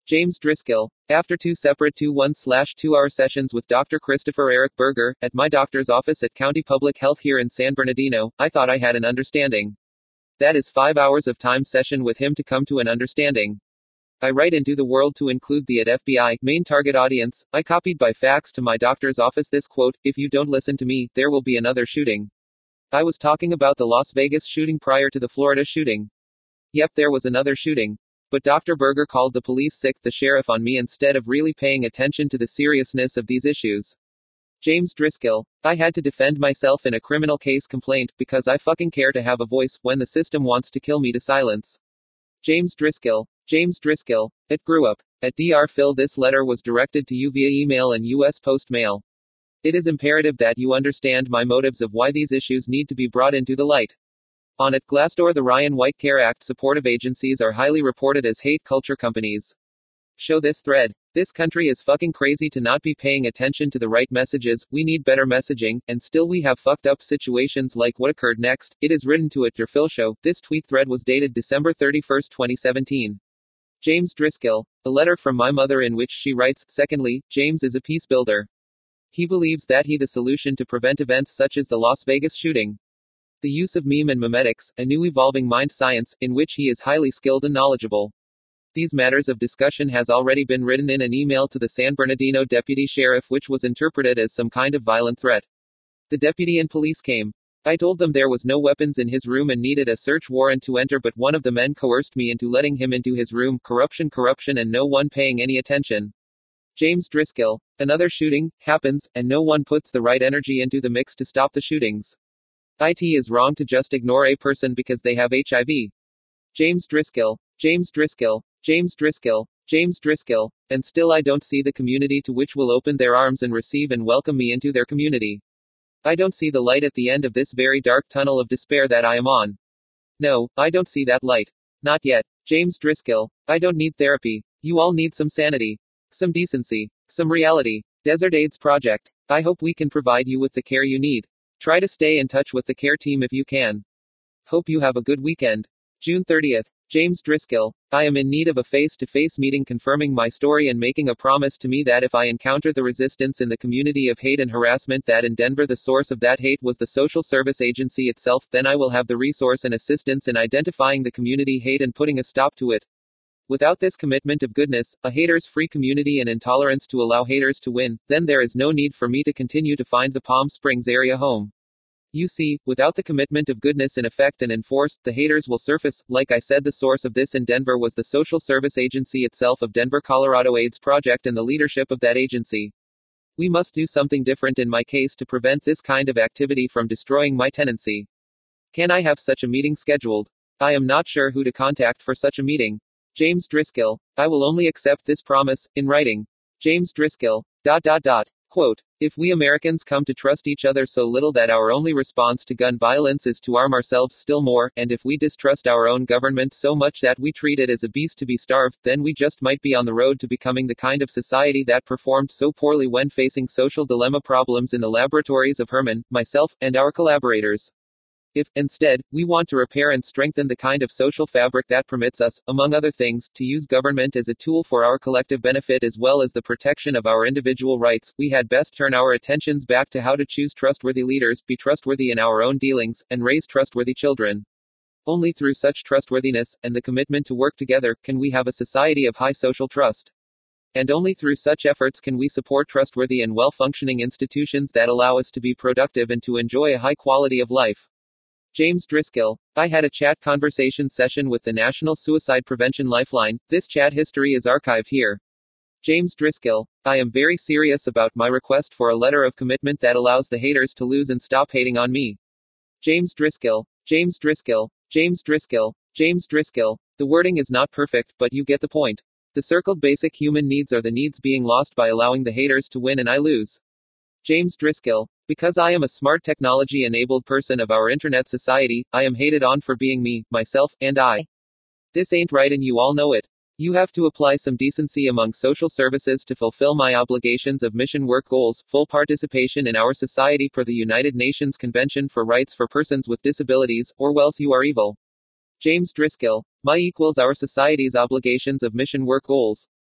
James Driscoll. After two separate two one slash two hour sessions with Doctor Christopher Eric Berger, at my doctor's office at County Public Health here in San Bernardino, I thought I had an understanding. That is five hours of time session with him to come to an understanding. I write into the world to include the at F B I main target audience. I copied by fax to my doctor's office this quote: "If you don't listen to me, there will be another shooting." I was talking about the Las Vegas shooting prior to the Florida shooting. Yep, there was another shooting. But Doctor Berger called the police sick the sheriff on me instead of really paying attention to the seriousness of these issues. James Driscoll. I had to defend myself in a criminal case complaint because I fucking care to have a voice when the system wants to kill me to silence. James Driscoll. James Driscoll. It grew up. At doctor Phil, this letter was directed to you via email and U S Post Mail. It is imperative that you understand my motives of why these issues need to be brought into the light. On at Glassdoor, the Ryan White Care Act supportive agencies are highly reported as hate culture companies. Show this thread. This country is fucking crazy to not be paying attention to the right messages. We need better messaging, and still we have fucked up situations like what occurred next. It is written to at Your Phil Show. This tweet thread was dated December thirty-first, twenty seventeen. James Driscoll. A letter from my mother in which she writes, "Secondly, James is a peace builder. He believes that he the solution to prevent events such as the Las Vegas shooting. The use of meme and memetics, a new evolving mind science, in which he is highly skilled and knowledgeable. These matters of discussion has already been written in an email to the San Bernardino deputy sheriff, which was interpreted as some kind of violent threat. The deputy and police came. I told them there was no weapons in his room and needed a search warrant to enter, but one of the men coerced me into letting him into his room. Corruption, corruption, and no one paying any attention." James Driscoll. Another shooting happens, and no one puts the right energy into the mix to stop the shootings. It is wrong to just ignore a person because they have H I V. James Driscoll. James Driscoll. James Driscoll. James Driscoll. And still I don't see the community to which will open their arms and receive and welcome me into their community. I don't see the light at the end of this very dark tunnel of despair that I am on. No, I don't see that light. Not yet. James Driscoll. I don't need therapy. You all need some sanity. Some decency. Some reality. Desert AIDS Project. I hope we can provide you with the care you need. Try to stay in touch with the care team if you can. Hope you have a good weekend. June thirtieth. James Driscoll. I am in need of a face-to-face meeting confirming my story and making a promise to me that if I encounter the resistance in the community of hate and harassment that in Denver the source of that hate was the social service agency itself, then I will have the resource and assistance in identifying the community hate and putting a stop to it. Without this commitment of goodness, a haters-free community and intolerance to allow haters to win, then there is no need for me to continue to find the Palm Springs area home. You see, without the commitment of goodness in effect and enforced, the haters will surface. Like I said, the source of this in Denver was the social service agency itself of Denver, Colorado AIDS Project and the leadership of that agency. We must do something different in my case to prevent this kind of activity from destroying my tenancy. Can I have such a meeting scheduled? I am not sure who to contact for such a meeting. James Driscoll. I will only accept this promise, in writing. James Driscoll. Dot dot dot. Quote, if we Americans come to trust each other so little that our only response to gun violence is to arm ourselves still more, and if we distrust our own government so much that we treat it as a beast to be starved, then we just might be on the road to becoming the kind of society that performed so poorly when facing social dilemma problems in the laboratories of Herman, myself, and our collaborators. If, instead, we want to repair and strengthen the kind of social fabric that permits us, among other things, to use government as a tool for our collective benefit as well as the protection of our individual rights, we had best turn our attentions back to how to choose trustworthy leaders, be trustworthy in our own dealings, and raise trustworthy children. Only through such trustworthiness, and the commitment to work together, can we have a society of high social trust. And only through such efforts can we support trustworthy and well-functioning institutions that allow us to be productive and to enjoy a high quality of life. James Driscoll. I had a chat conversation session with the National Suicide Prevention Lifeline. This chat history is archived here. James Driscoll. I am very serious about my request for a letter of commitment that allows the haters to lose and stop hating on me. James Driscoll. James Driscoll. James Driscoll. James Driscoll. The wording is not perfect, but you get the point. The circled basic human needs are the needs being lost by allowing the haters to win and I lose. James Driscoll. Because I am a smart technology-enabled person of our internet society, I am hated on for being me, myself, and I. This ain't right and you all know it. You have to apply some decency among social services to fulfill my obligations of mission work goals, full participation in our society per the United Nations Convention for Rights for Persons with Disabilities, or else you are evil. James Driscoll. My equals our society's obligations of mission work goals.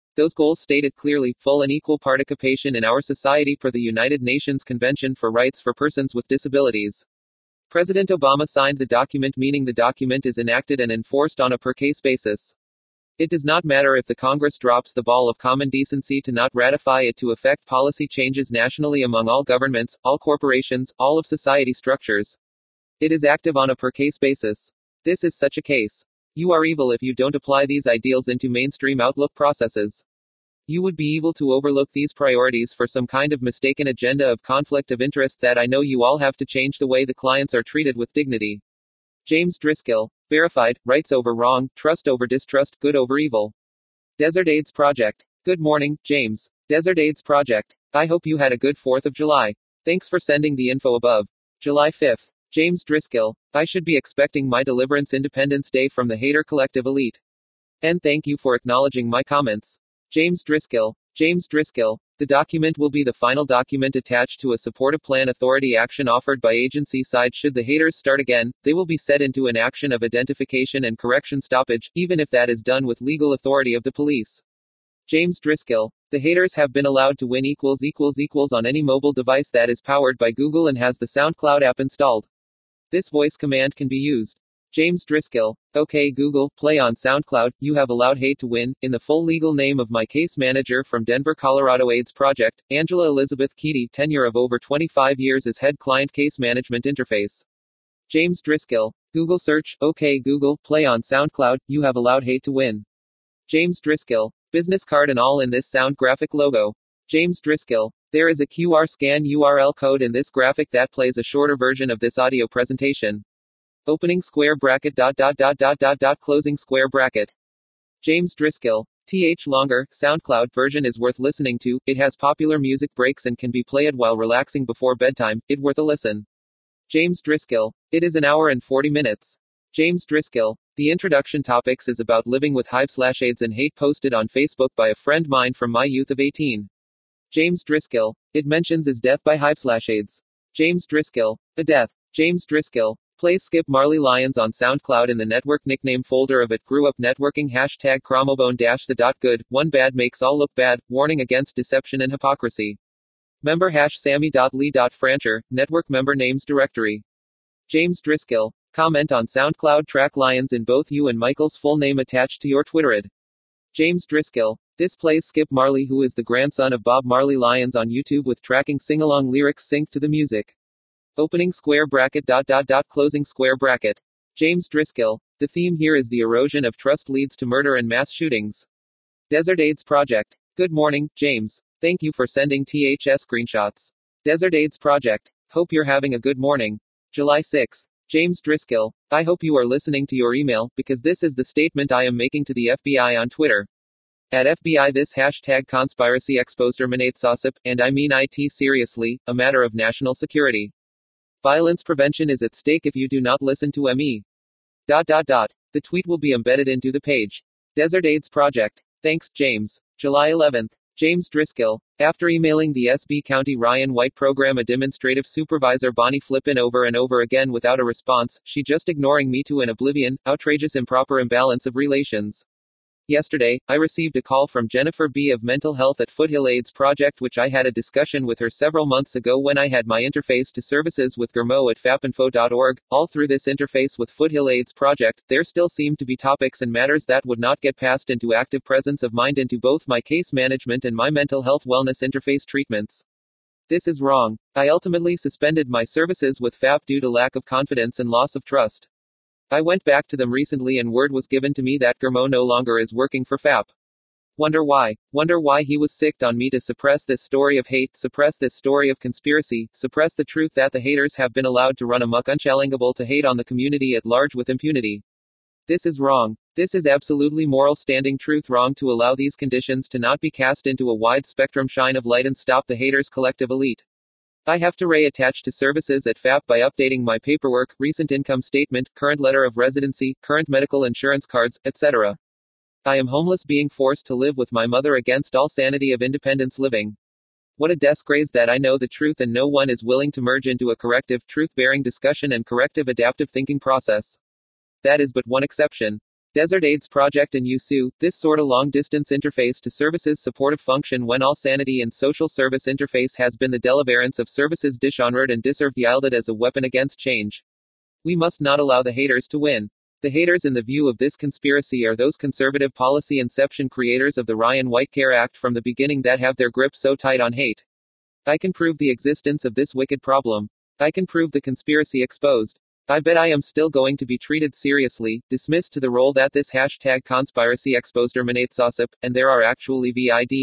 Those goals stated clearly full and equal participation in our society per the United Nations Convention for Rights for Persons with Disabilities. President Obama signed the document, meaning the document is enacted and enforced on a per-case basis. It does not matter if the Congress drops the ball of common decency to not ratify it to effect policy changes nationally among all governments, all corporations, all of society structures. It is active on a per-case basis. This is such a case. You are evil if you don't apply these ideals into mainstream outlook processes. You would be evil to overlook these priorities for some kind of mistaken agenda of conflict of interest that I know you all have to change the way the clients are treated with dignity. James Driscoll. Verified. Rights over wrong, trust over distrust, good over evil. Desert AIDS Project. Good morning, James. Desert AIDS Project. I hope you had a good fourth of July. Thanks for sending the info above. July fifth. James Driscoll. I should be expecting my Deliverance Independence Day from the hater collective elite. And thank you for acknowledging my comments. James Driscoll. James Driscoll. The document will be the final document attached to a supportive plan authority action offered by agency side should the haters start again. They will be set into an action of identification and correction stoppage, even if that is done with legal authority of the police. James Driscoll. The haters have been allowed to win equals equals equals on any mobile device that is powered by Google and has the SoundCloud app installed. This voice command can be used. James Driscoll. Okay Google, play on SoundCloud, you have allowed hate to win, in the full legal name of my case manager from Denver, Colorado AIDS Project, Angela Elizabeth Keaty, tenure of over twenty-five years as head client case management interface. James Driscoll. Google search, okay Google, play on SoundCloud, you have allowed hate to win. James Driscoll. Business card and all in this sound graphic logo. James Driscoll. There is a Q R scan U R L code in this graphic that plays a shorter version of this audio presentation. Opening square bracket dot dot dot dot dot dot closing square bracket. James Driscoll. Th longer, SoundCloud version is worth listening to, it has popular music breaks and can be played while relaxing before bedtime, it worth a listen. James Driscoll. It is an hour and forty minutes. James Driscoll. The introduction topics is about living with H I V slash AIDS and hate posted on Facebook by a friend mine from my youth of eighteen. James Driscoll. It mentions is death by H I V slash AIDS. James Driscoll. A death. James Driscoll. Plays Skip Marley Lions on SoundCloud in the network nickname folder of it grew up networking hashtag chromobone dash the dot good, one bad makes all look bad, warning against deception and hypocrisy. Member hash sammy.lee.francher, network member names directory. James Driscoll. Comment on SoundCloud track Lions in both you and Michael's full name attached to your Twitterid. James Driscoll. This plays Skip Marley who is the grandson of Bob Marley Lions on YouTube with tracking sing-along lyrics synced to the music. Opening square bracket dot dot dot closing square bracket. James Driscoll. The theme here is the erosion of trust leads to murder and mass shootings. Desert AIDS Project. Good morning, James. Thank you for sending T H S screenshots. Desert AIDS Project. Hope you're having a good morning. July sixth. James Driscoll. I hope you are listening to your email, because this is the statement I am making to the F B I on Twitter. At F B I this hashtag conspiracy exterminates OSIP, and I mean it seriously, a matter of national security. Violence prevention is at stake if you do not listen to me. Dot dot dot. The tweet will be embedded into the page. Desert AIDS Project. Thanks, James. July eleventh. James Driscoll. After emailing the S B County Ryan White program administrative supervisor Bonnie Flippin over and over again without a response, she just ignoring me to an oblivion, outrageous improper imbalance of relations. Yesterday, I received a call from Jennifer B. of Mental Health at Foothill AIDS Project, which I had a discussion with her several months ago when I had my interface to services with Germo at fapinfo dot org. All through this interface with Foothill AIDS Project, there still seemed to be topics and matters that would not get passed into active presence of mind into both my case management and my mental health wellness interface treatments. This is wrong. I ultimately suspended my services with F A P due to lack of confidence and loss of trust. I went back to them recently and word was given to me that Germo no longer is working for F A P. Wonder why. Wonder why he was sicked on me to suppress this story of hate, suppress this story of conspiracy, suppress the truth that the haters have been allowed to run amok unchallengable to hate on the community at large with impunity. This is wrong. This is absolutely moral standing truth wrong to allow these conditions to not be cast into a wide spectrum shine of light and stop the haters collective elite. I have to reattach to services at F A P by updating my paperwork, recent income statement, current letter of residency, current medical insurance cards, et cetera. I am homeless being forced to live with my mother against all sanity of independence living. What a disgrace that I know the truth and no one is willing to merge into a corrective, truth-bearing discussion and corrective adaptive thinking process. That is but one exception. Desert AIDS Project and U S U, this sorta long-distance interface to services supportive function when all sanity and social service interface has been the deliverance of services dishonored and deserved yielded as a weapon against change. We must not allow the haters to win. The haters in the view of this conspiracy are those conservative policy inception creators of the Ryan White Care Act from the beginning that have their grip so tight on hate. I can prove the existence of this wicked problem. I can prove the conspiracy exposed. I bet I am still going to be treated seriously, dismissed to the role that this hashtag conspiracy exposed terminates gossip, and there are actually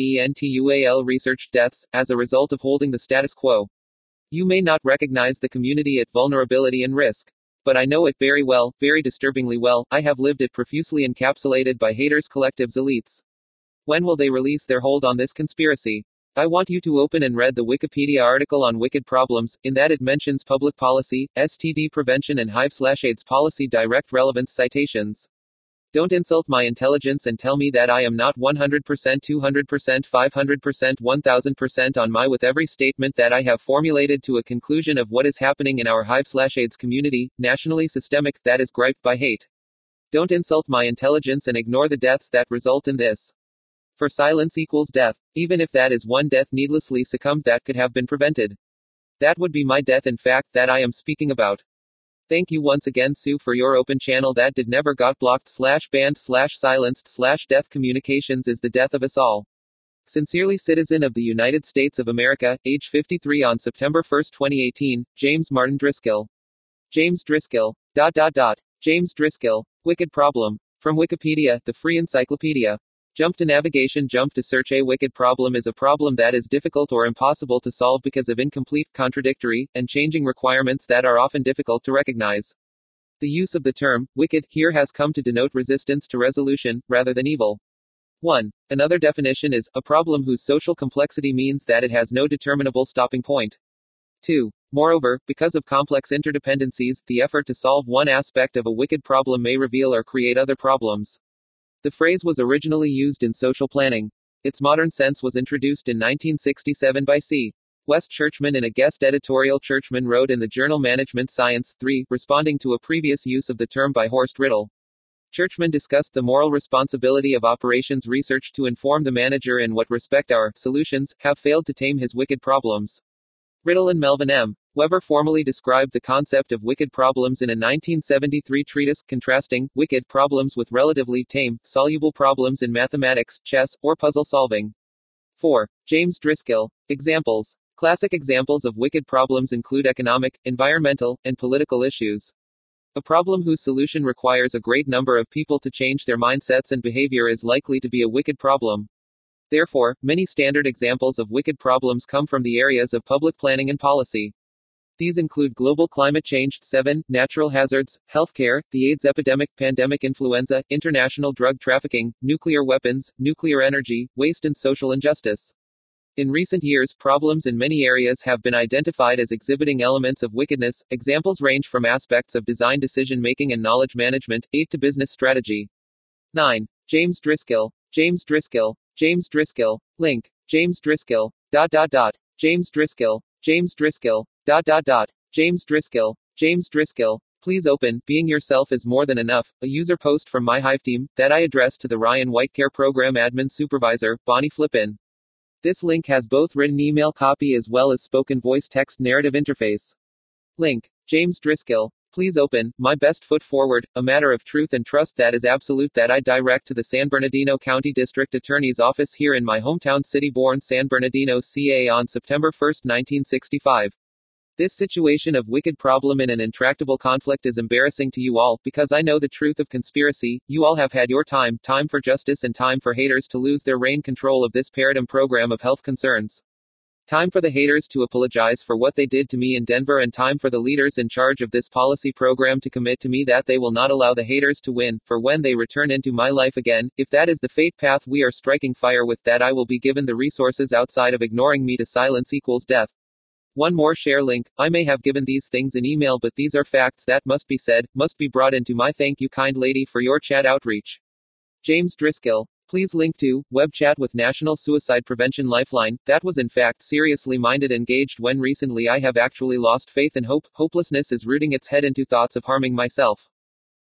vidental researched deaths, as a result of holding the status quo. You may not recognize the community at vulnerability and risk. But I know it very well, very disturbingly well. I have lived it profusely encapsulated by haters, collectives, elites. When will they release their hold on this conspiracy? I want you to open and read the Wikipedia article on wicked problems, in that it mentions public policy, S T D prevention and H I V/AIDS policy direct relevance citations. Don't insult my intelligence and tell me that I am not one hundred percent, two hundred percent, five hundred percent, one thousand percent on my with every statement that I have formulated to a conclusion of what is happening in our H I V/AIDS community, nationally systemic, that is griped by hate. Don't insult my intelligence and ignore the deaths that result in this. For silence equals death. Even if that is one death needlessly succumbed that could have been prevented. That would be my death in fact that I am speaking about. Thank you once again Sue for your open channel that did never got blocked slash banned slash silenced slash death communications is the death of us all. Sincerely citizen of the United States of America, age fifty-three on September first twenty eighteen, James Martin Driscoll. James Driscoll. Dot dot dot. James Driscoll. Wicked problem. From Wikipedia, the free encyclopedia. Jump to navigation. Jump to search. A wicked problem is a problem that is difficult or impossible to solve because of incomplete, contradictory, and changing requirements that are often difficult to recognize. The use of the term, wicked, here has come to denote resistance to resolution, rather than evil. one. Another definition is, a problem whose social complexity means that it has no determinable stopping point. two. Moreover, because of complex interdependencies, the effort to solve one aspect of a wicked problem may reveal or create other problems. The phrase was originally used in social planning. Its modern sense was introduced in nineteen sixty-seven by C. West Churchman in a guest editorial Churchman wrote in the journal Management Science, three, responding to a previous use of the term by Horst Riddle. Churchman discussed the moral responsibility of operations research to inform the manager in what respect our solutions have failed to tame his wicked problems. Riddle and Melvin M. Weber formally described the concept of wicked problems in a nineteen seventy-three treatise, contrasting wicked problems with relatively tame, soluble problems in mathematics, chess, or puzzle solving. four. James Driscoll. Examples. Classic examples of wicked problems include economic, environmental, and political issues. A problem whose solution requires a great number of people to change their mindsets and behavior is likely to be a wicked problem. Therefore, many standard examples of wicked problems come from the areas of public planning and policy. These include global climate change, seven, natural hazards, healthcare, the AIDS epidemic, pandemic influenza, international drug trafficking, nuclear weapons, nuclear energy, waste and social injustice. In recent years, problems in many areas have been identified as exhibiting elements of wickedness. Examples range from aspects of design decision making and knowledge management, eight to business strategy. nine. James Driscoll. James Driscoll. James Driscoll. Link. James Driscoll. Dot dot dot. James Driscoll. James Driscoll. Dot dot dot. James Driscoll. James Driscoll. Please open. Being yourself is more than enough. A user post from my Hive team that I addressed to the Ryan White Care Program admin supervisor, Bonnie Flippin. This link has both written email copy as well as spoken voice text narrative interface. Link. James Driscoll. Please open. My best foot forward. A matter of truth and trust that is absolute that I direct to the San Bernardino County District Attorney's Office here in my hometown city born San Bernardino, C A on September first, nineteen sixty-five. This situation of wicked problem in an intractable conflict is embarrassing to you all, because I know the truth of conspiracy. You all have had your time, time for justice and time for haters to lose their reign control of this paradigm program of health concerns. Time for the haters to apologize for what they did to me in Denver and time for the leaders in charge of this policy program to commit to me that they will not allow the haters to win, for when they return into my life again, if that is the fate path we are striking fire with, that I will be given the resources outside of ignoring me to silence equals death. One more share link. I may have given these things in email, but these are facts that must be said, must be brought into my thank you kind lady for your chat outreach. James Driscoll. Please link to web chat with National Suicide Prevention Lifeline. That was in fact seriously minded engaged when recently I have actually lost faith and hope. Hopelessness is rooting its head into thoughts of harming myself.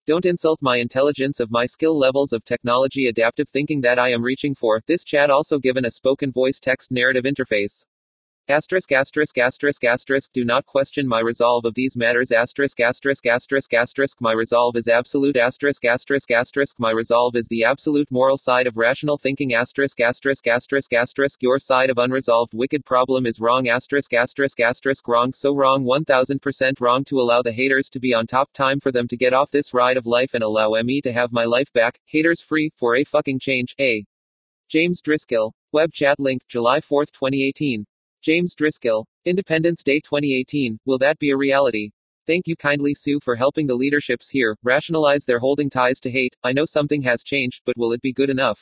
Don't insult my intelligence of my skill levels of technology adaptive thinking that I am reaching for. This chat also given a spoken voice text narrative interface. Asterisk asterisk asterisk asterisk do not question my resolve of these matters asterisk asterisk asterisk asterisk my resolve is absolute asterisk asterisk asterisk my resolve is the absolute moral side of rational thinking asterisk asterisk asterisk asterisk your side of unresolved wicked problem is wrong asterisk asterisk asterisk wrong so wrong one thousand percent wrong to allow the haters to be on top time for them to get off this ride of life and allow me to have my life back haters free for a fucking change. A. James Driscoll. Web chat link July fourth twenty eighteen. James Driscoll. Independence Day twenty eighteen. Will that be a reality? Thank you kindly Sue for helping the leaderships here rationalize their holding ties to hate. I know something has changed, but will it be good enough?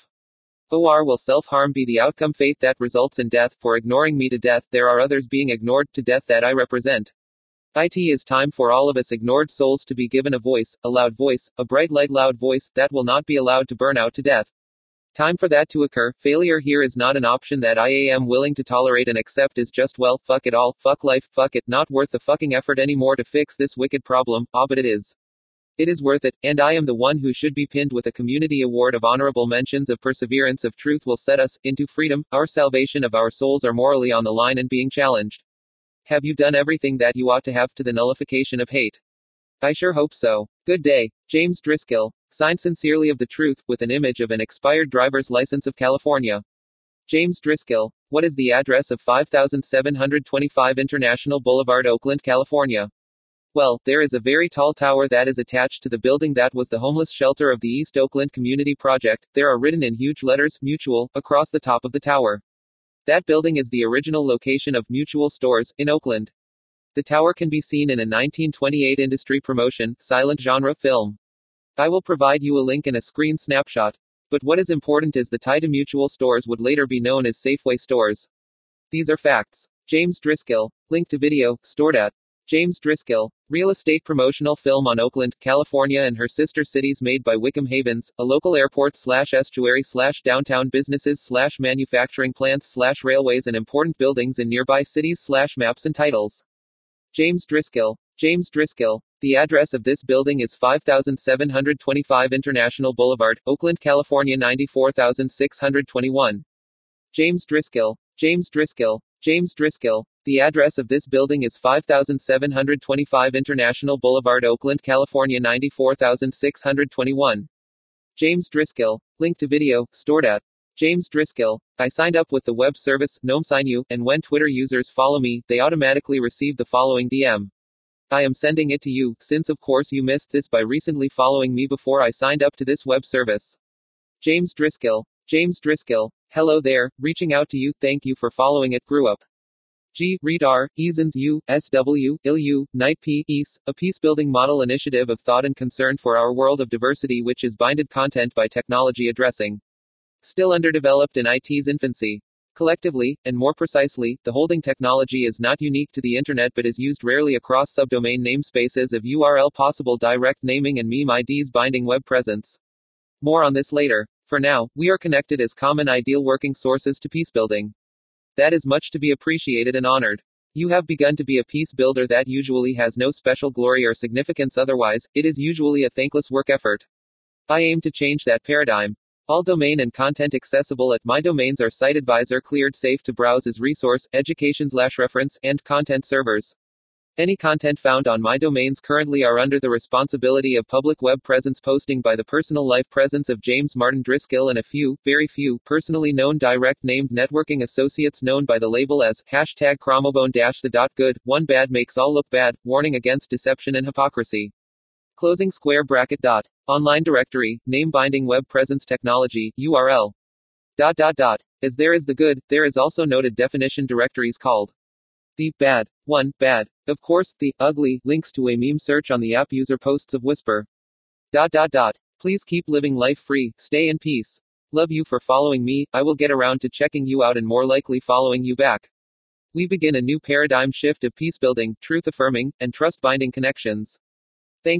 Or will self-harm be the outcome fate that results in death? For ignoring me to death, there are others being ignored to death that I represent. It is time for all of us ignored souls to be given a voice, a loud voice, a bright light loud voice that will not be allowed to burn out to death. Time for that to occur. Failure here is not an option that I am willing to tolerate and accept is just well, fuck it all, fuck life, fuck it, not worth the fucking effort anymore to fix this wicked problem. Ah, but it is. It is worth it, and I am the one who should be pinned with a community award of honorable mentions of perseverance of truth will set us into freedom. Our salvation of our souls are morally on the line and being challenged. Have you done everything that you ought to have to the nullification of hate? I sure hope so. Good day, James Driscoll. Signed sincerely of the truth, with an image of an expired driver's license of California. James Driscoll. What is the address of five thousand seven hundred twenty-five International Boulevard, Oakland, California? Well, there is a very tall tower that is attached to the building that was the homeless shelter of the East Oakland Community Project. There are written in huge letters, Mutual, across the top of the tower. That building is the original location of Mutual Stores, in Oakland. The tower can be seen in a nineteen twenty-eight industry promotion, silent genre film. I will provide you a link and a screen snapshot. But what is important is the tie to Mutual Stores would later be known as Safeway Stores. These are facts. James Driscoll. Link to video, stored at James Driscoll. Real estate promotional film on Oakland, California and her sister cities made by Wickham Havens, a local airport slash estuary slash downtown businesses slash manufacturing plants slash railways and important buildings in nearby cities slash maps and titles. James Driscoll. James Driscoll. The address of this building is five thousand seven hundred twenty-five International Boulevard, Oakland, California nine four six two one. James Driscoll. James Driscoll. James Driscoll. The address of this building is five thousand seven hundred twenty-five International Boulevard, Oakland, California nine four six two one. James Driscoll. Link to video, stored at James Driscoll. I signed up with the web service, GnomeSign, and when Twitter users follow me, they automatically receive the following D M. I am sending it to you, since of course you missed this by recently following me before I signed up to this web service. James Driscoll. James Driscoll. Hello there, reaching out to you, thank you for following it, grew up. G. Read R. Easons U. S W. I L U. Night P. Ease, a peace-building model initiative of thought and concern for our world of diversity which is binded content by technology addressing. Still underdeveloped in I T's infancy. Collectively, and more precisely, the holding technology is not unique to the internet but is used rarely across subdomain namespaces of U R L possible direct naming and meme I Ds binding web presence. More on this later. For now, we are connected as common ideal working sources to peacebuilding. That is much to be appreciated and honored. You have begun to be a peace builder that usually has no special glory or significance otherwise, it is usually a thankless work effort. I aim to change that paradigm. All domain and content accessible at my domains are SiteAdvisor cleared safe to browse as resource, education slash reference, and content servers. Any content found on my domains currently are under the responsibility of public web presence posting by the personal life presence of James Martin Driscoll and a few, very few, personally known direct named networking associates known by the label as hashtag Chromobone dash the dot good. One bad makes all look bad, warning against deception and hypocrisy. Closing square bracket dot. Online directory, name binding web presence technology, U R L. Dot dot dot. As there is the good, there is also noted definition directories called the bad one, bad. Of course, the ugly links to a meme search on the app user posts of Whisper. Dot dot dot. Please keep living life free, stay in peace. Love you for following me, I will get around to checking you out and more likely following you back. We begin a new paradigm shift of peace building, truth affirming, and trust binding connections. Thank you.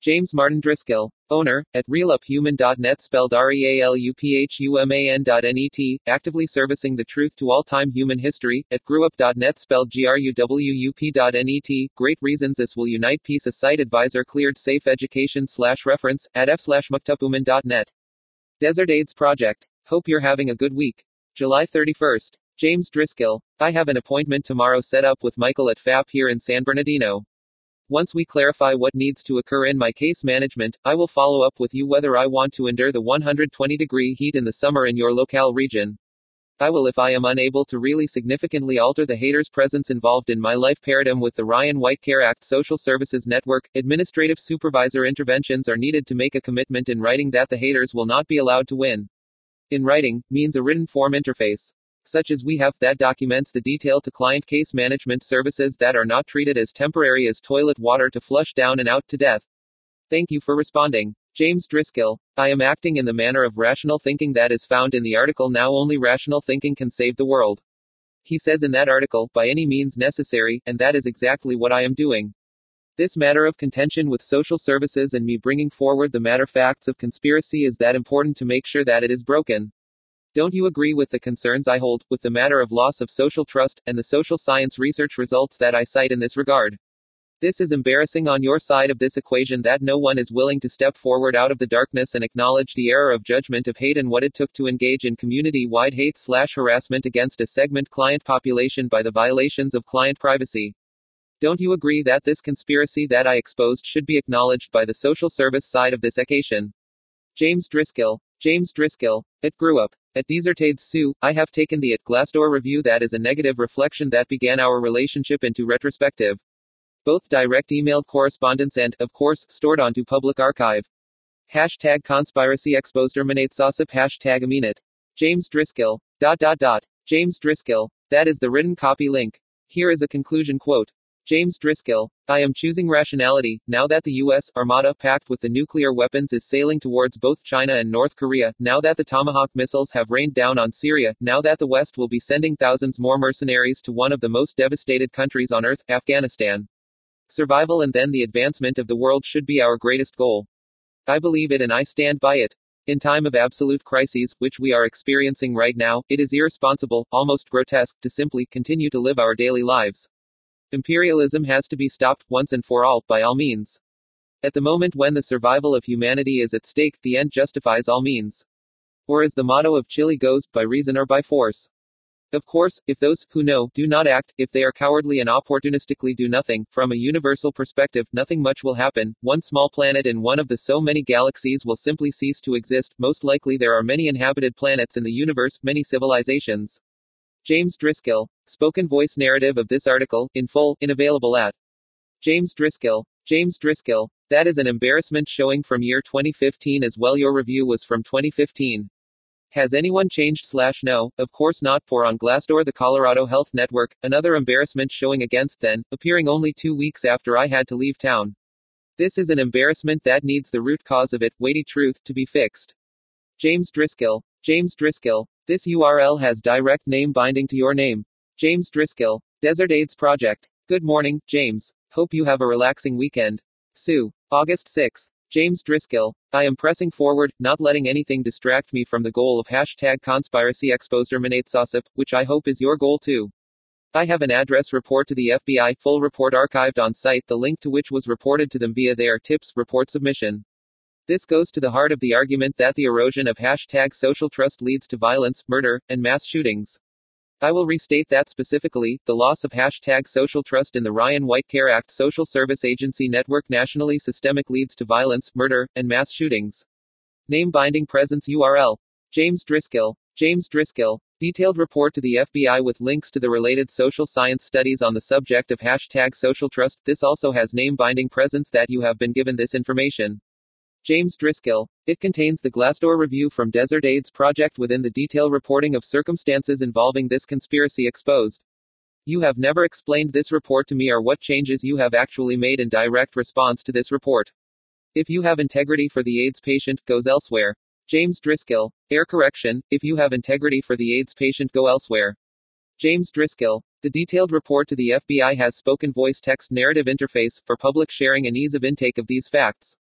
James Martin Driscoll, owner, at realuphuman dot net, spelled R E A L U P H U M A N dot N E T, actively servicing the truth to all-time human history, at grewup dot net, spelled G R U W U P dot N E T, great reasons this will unite piece a site advisor cleared safe education slash reference, at f slash muktuphuman dot net. Desert AIDS Project, hope you're having a good week. July thirty-first, James Driscoll, I have an appointment tomorrow set up with Michael at F A P here in San Bernardino. Once we clarify what needs to occur in my case management, I will follow up with you whether I want to endure the one hundred twenty degree heat in the summer in your locale region. I will if I am unable to really significantly alter the haters' presence involved in my life paradigm with the Ryan White Care Act Social Services Network. Administrative supervisor interventions are needed to make a commitment in writing that the haters will not be allowed to win. In writing, means a written form interface, such as we have, that documents the detail to client case management services that are not treated as temporary as toilet water to flush down and out to death. Thank you for responding. James Driscoll, I am acting in the manner of rational thinking that is found in the article Now Only Rational Thinking Can Save the World. He says in that article, by any means necessary, and that is exactly what I am doing. This matter of contention with social services and me bringing forward the matter facts of conspiracy is that important to make sure that it is broken. Don't you agree with the concerns I hold, with the matter of loss of social trust, and the social science research results that I cite in this regard? This is embarrassing on your side of this equation that no one is willing to step forward out of the darkness and acknowledge the error of judgment of hate and what it took to engage in community-wide hate slash harassment against a segment client population by the violations of client privacy. Don't you agree that this conspiracy that I exposed should be acknowledged by the social service side of this equation? James Driscoll, James Driscoll, at Grewup. At Desertades Sue, I have taken the at Glassdoor review that is a negative reflection that began our relationship into retrospective. Both direct emailed correspondence and, of course, stored onto public archive. Hashtag conspiracy exposed terminate saucip hashtag aminit. James Driscoll. Dot dot dot. James Driscoll. That is the written copy link. Here is a conclusion quote. James Driscoll, I am choosing rationality, now that the U S Armada, packed with the nuclear weapons, is sailing towards both China and North Korea, now that the Tomahawk missiles have rained down on Syria, now that the West will be sending thousands more mercenaries to one of the most devastated countries on earth, Afghanistan. Survival and then the advancement of the world should be our greatest goal. I believe it and I stand by it. In time of absolute crises, which we are experiencing right now, it is irresponsible, almost grotesque, to simply continue to live our daily lives. Imperialism has to be stopped, once and for all, by all means. At the moment when the survival of humanity is at stake, the end justifies all means. Or as the motto of Chile goes, by reason or by force. Of course, if those who know do not act, if they are cowardly and opportunistically do nothing, from a universal perspective, nothing much will happen. One small planet in one of the so many galaxies will simply cease to exist. Most likely there are many inhabited planets in the universe, many civilizations. James Driscoll. Spoken voice narrative of this article, in full, in available at James Driscoll. James Driscoll. That is an embarrassment showing from year twenty fifteen as well. Your review was from twenty fifteen. Has anyone changed slash no? Of course not, for on Glassdoor the Colorado Health Network, another embarrassment showing against then, appearing only two weeks after I had to leave town. This is an embarrassment that needs the root cause of it, weighty truth, to be fixed. James Driscoll. James Driscoll. This U R L has direct name binding to your name. James Driscoll. Desert AIDS Project. Good morning, James. Hope you have a relaxing weekend. Sue. August sixth. James Driscoll. I am pressing forward, not letting anything distract me from the goal of hashtag conspiracy exposed terminate saucip, which I hope is your goal too. I have an address report to the F B I, full report archived on site, the link to which was reported to them via their tips report submission. This goes to the heart of the argument that the erosion of hashtag social trust leads to violence, murder, and mass shootings. I will restate that specifically, the loss of hashtag social trust in the Ryan White Care Act Social Service Agency network nationally systemic leads to violence, murder, and mass shootings. Name binding presence U R L. James Driscoll. James Driscoll. Detailed report to the F B I with links to the related social science studies on the subject of hashtag social trust. This also has name binding presence that you have been given this information. James Driscoll. It contains the Glassdoor review from Desert AIDS Project within the detailed reporting of circumstances involving this conspiracy exposed. You have never explained this report to me or what changes you have actually made in direct response to this report. If you have integrity for the AIDS patient, goes elsewhere. James Driscoll. Error correction. If you have integrity for the AIDS patient, go elsewhere. James Driscoll. The detailed report to the F B I has spoken voice text narrative interface for public sharing and ease of intake of these facts.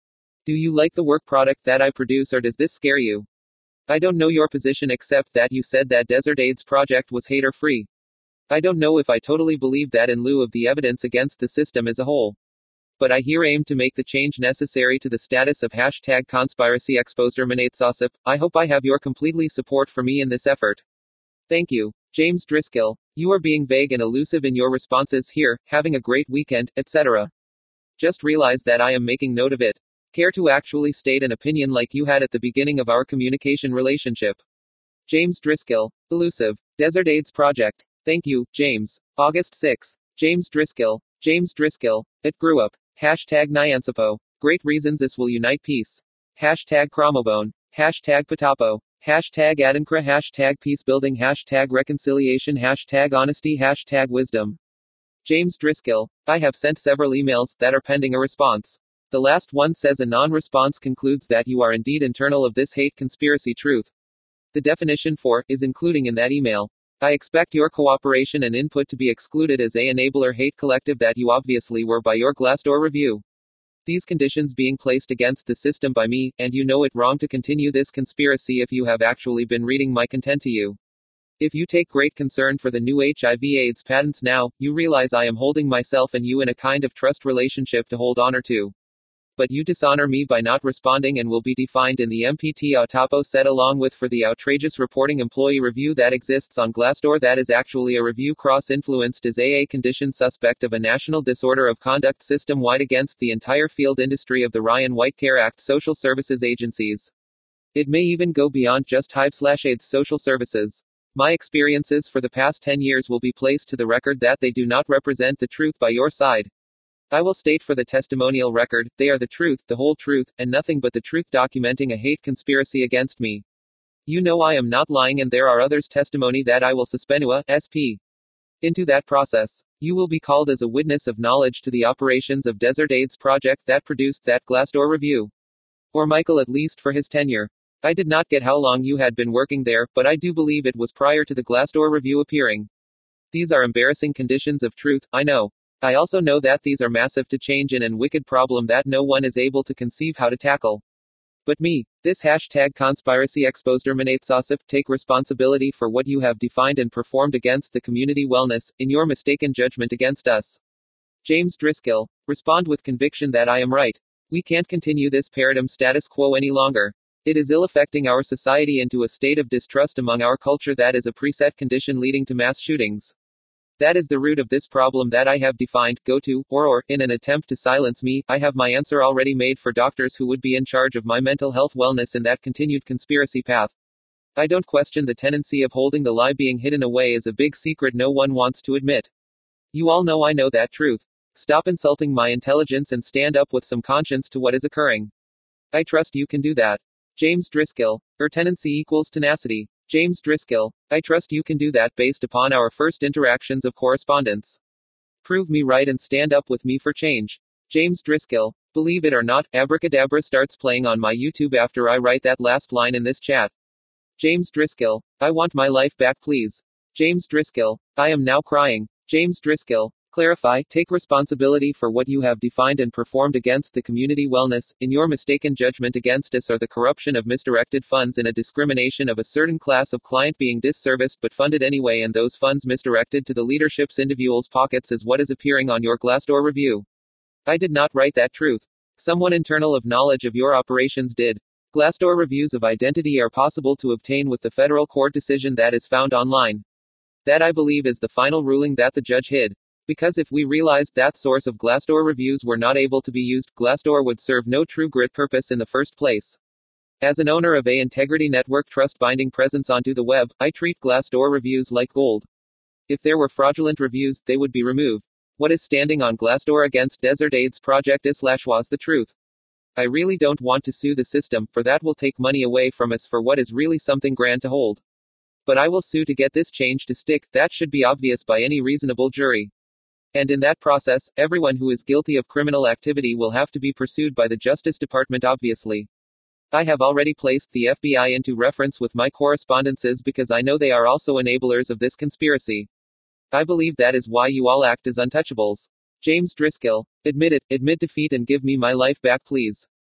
Do you like the work product that I produce, or does this scare you? I don't know your position except that you said that Desert AIDS Project was hater free. I don't know if I totally believe that in lieu of the evidence against the system as a whole. But I here aim to make the change necessary to the status of hashtag conspiracy exterminate SOSIP. I hope I have your completely support for me in this effort. Thank you. James Driscoll. You are being vague and elusive in your responses here, having a great weekend, et cetera. Just realize that I am making note of it. Care to actually state an opinion like you had at the beginning of our communication relationship? James Driscoll. Elusive. Desert AIDS Project. Thank you, James. August sixth. James Driscoll. James Driscoll. It grew up. Hashtag Nyansapo. Great reasons this will unite peace. Hashtag Chromobone. Hashtag Patapo. Hashtag Adinkra. Hashtag Peacebuilding. Hashtag Reconciliation. Hashtag Honesty. Hashtag Wisdom. James Driscoll. I have sent several emails that are pending a response. The last one says a non-response concludes that you are indeed internal of this hate conspiracy truth. The definition for is including in that email. I expect your cooperation and input to be excluded as a enabler hate collective that you obviously were by your Glassdoor review. These conditions being placed against the system by me, and you know it wrong to continue this conspiracy if you have actually been reading my content to you. If you take great concern for the new H I V AIDS patents now, you realize I am holding myself and you in a kind of trust relationship to hold honor to. But you dishonor me by not responding and will be defined in the M P T Autopo set along with for the outrageous reporting employee review that exists on Glassdoor that is actually a review cross-influenced as a condition suspect of a national disorder of conduct system-wide against the entire field industry of the Ryan White Care Act social services agencies. It may even go beyond just H I V/AIDS social services. My experiences for the past ten years will be placed to the record that they do not represent the truth by your side. I will state for the testimonial record, they are the truth, the whole truth, and nothing but the truth documenting a hate conspiracy against me. You know I am not lying and there are others' testimony that I will suspend U A, S P. Into that process. You will be called as a witness of knowledge to the operations of Desert AIDS Project that produced that Glassdoor review. Or Michael at least for his tenure. I did not get how long you had been working there, but I do believe it was prior to the Glassdoor review appearing. These are embarrassing conditions of truth, I know. I also know that these are massive to change in and wicked problem that no one is able to conceive how to tackle. But me, this hashtag conspiracy exterminate SOSIP, take responsibility for what you have defined and performed against the community wellness, in your mistaken judgment against us. James Driscoll. Respond with conviction that I am right. We can't continue this paradigm status quo any longer. It is ill affecting our society into a state of distrust among our culture that is a preset condition leading to mass shootings. That is the root of this problem that I have defined, go to, or or, in an attempt to silence me, I have my answer already made for doctors who would be in charge of my mental health wellness in that continued conspiracy path. I don't question the tendency of holding the lie being hidden away as a big secret no one wants to admit. You all know I know that truth. Stop insulting my intelligence and stand up with some conscience to what is occurring. I trust you can do that. James Driscoll. Er tendency equals tenacity. James Driscoll. I trust you can do that based upon our first interactions of correspondence. Prove me right and stand up with me for change. James Driscoll. Believe it or not, Abracadabra starts playing on my YouTube after I write that last line in this chat. James Driscoll. I want my life back please. James Driscoll. I am now crying. James Driscoll. Clarify, take responsibility for what you have defined and performed against the community wellness, in your mistaken judgment against us or the corruption of misdirected funds in a discrimination of a certain class of client being disserviced but funded anyway and those funds misdirected to the leadership's individuals' pockets as what is appearing on your Glassdoor review. I did not write that truth. Someone internal of knowledge of your operations did. Glassdoor reviews of identity are possible to obtain with the federal court decision that is found online. That I believe is the final ruling that the judge hid. Because if we realized that source of Glassdoor reviews were not able to be used, Glassdoor would serve no true grit purpose in the first place. As an owner of a Integrity Network trust binding presence onto the web, I treat Glassdoor reviews like gold. If there were fraudulent reviews, they would be removed. What is standing on Glassdoor against Desert AIDS Project is slash was the truth. I really don't want to sue the system, for that will take money away from us for what is really something grand to hold. But I will sue to get this change to stick, that should be obvious by any reasonable jury. And in that process, everyone who is guilty of criminal activity will have to be pursued by the Justice Department obviously. I have already placed the F B I into reference with my correspondences because I know they are also enablers of this conspiracy. I believe that is why you all act as untouchables. James Driscoll. Admit it, admit defeat and give me my life back please.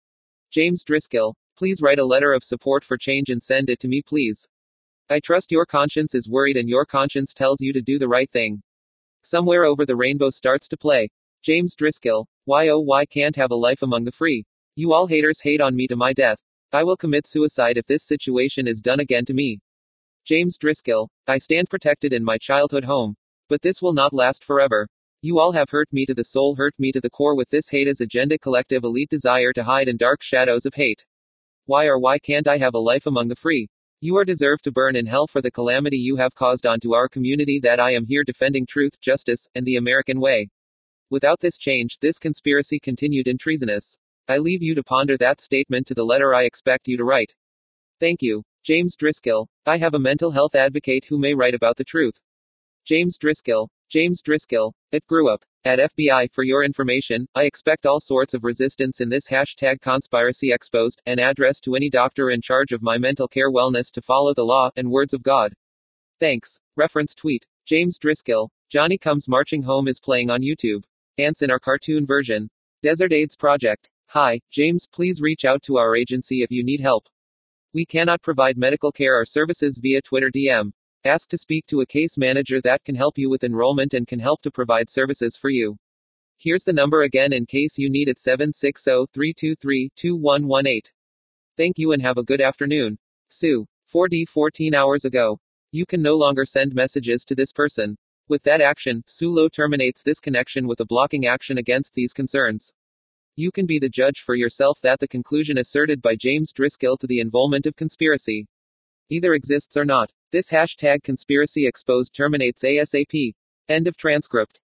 James Driscoll. Please write a letter of support for change and send it to me, please. I trust your conscience is worried and your conscience tells you to do the right thing. Somewhere over the rainbow starts to play. James Driscoll. Why oh why can't have a life among the free? You all haters hate on me to my death. I will commit suicide if this situation is done again to me. James Driscoll. I stand protected in my childhood home. But this will not last forever. You all have hurt me to the soul, hurt me to the core with this hate as agenda, collective elite desire to hide in dark shadows of hate. Why or why can't I have a life among the free? You are deserved to burn in hell for the calamity you have caused onto our community. That I am here defending truth, justice, and the American way. Without this change, this conspiracy continued and treasonous. I leave you to ponder that statement to the letter I expect you to write. Thank you. James Driscoll. I have a mental health advocate who may write about the truth. James Driscoll. James Driscoll. It grew up. At F B I. For your information, I expect all sorts of resistance in this hashtag conspiracy exposed, and address to any doctor in charge of my mental care wellness to follow the law and words of God. Thanks. Reference tweet. James Driscoll. Johnny Comes Marching Home is playing on YouTube. Ants in our cartoon version. Desert AIDS Project. Hi, James, please reach out to our agency if you need help. We cannot provide medical care or services via Twitter D M. Ask to speak to a case manager that can help you with enrollment and can help to provide services for you. Here's the number again in case you need it: seven six zero, three two three, two one one eight. Thank you and have a good afternoon. Sue. four D fourteen hours ago. You can no longer send messages to this person. With that action, Sulo terminates this connection with a blocking action against these concerns. You can be the judge for yourself that the conclusion asserted by James Driscoll to the involvement of conspiracy either exists or not. This hashtag conspiracy exposed terminates ASAP. End of transcript.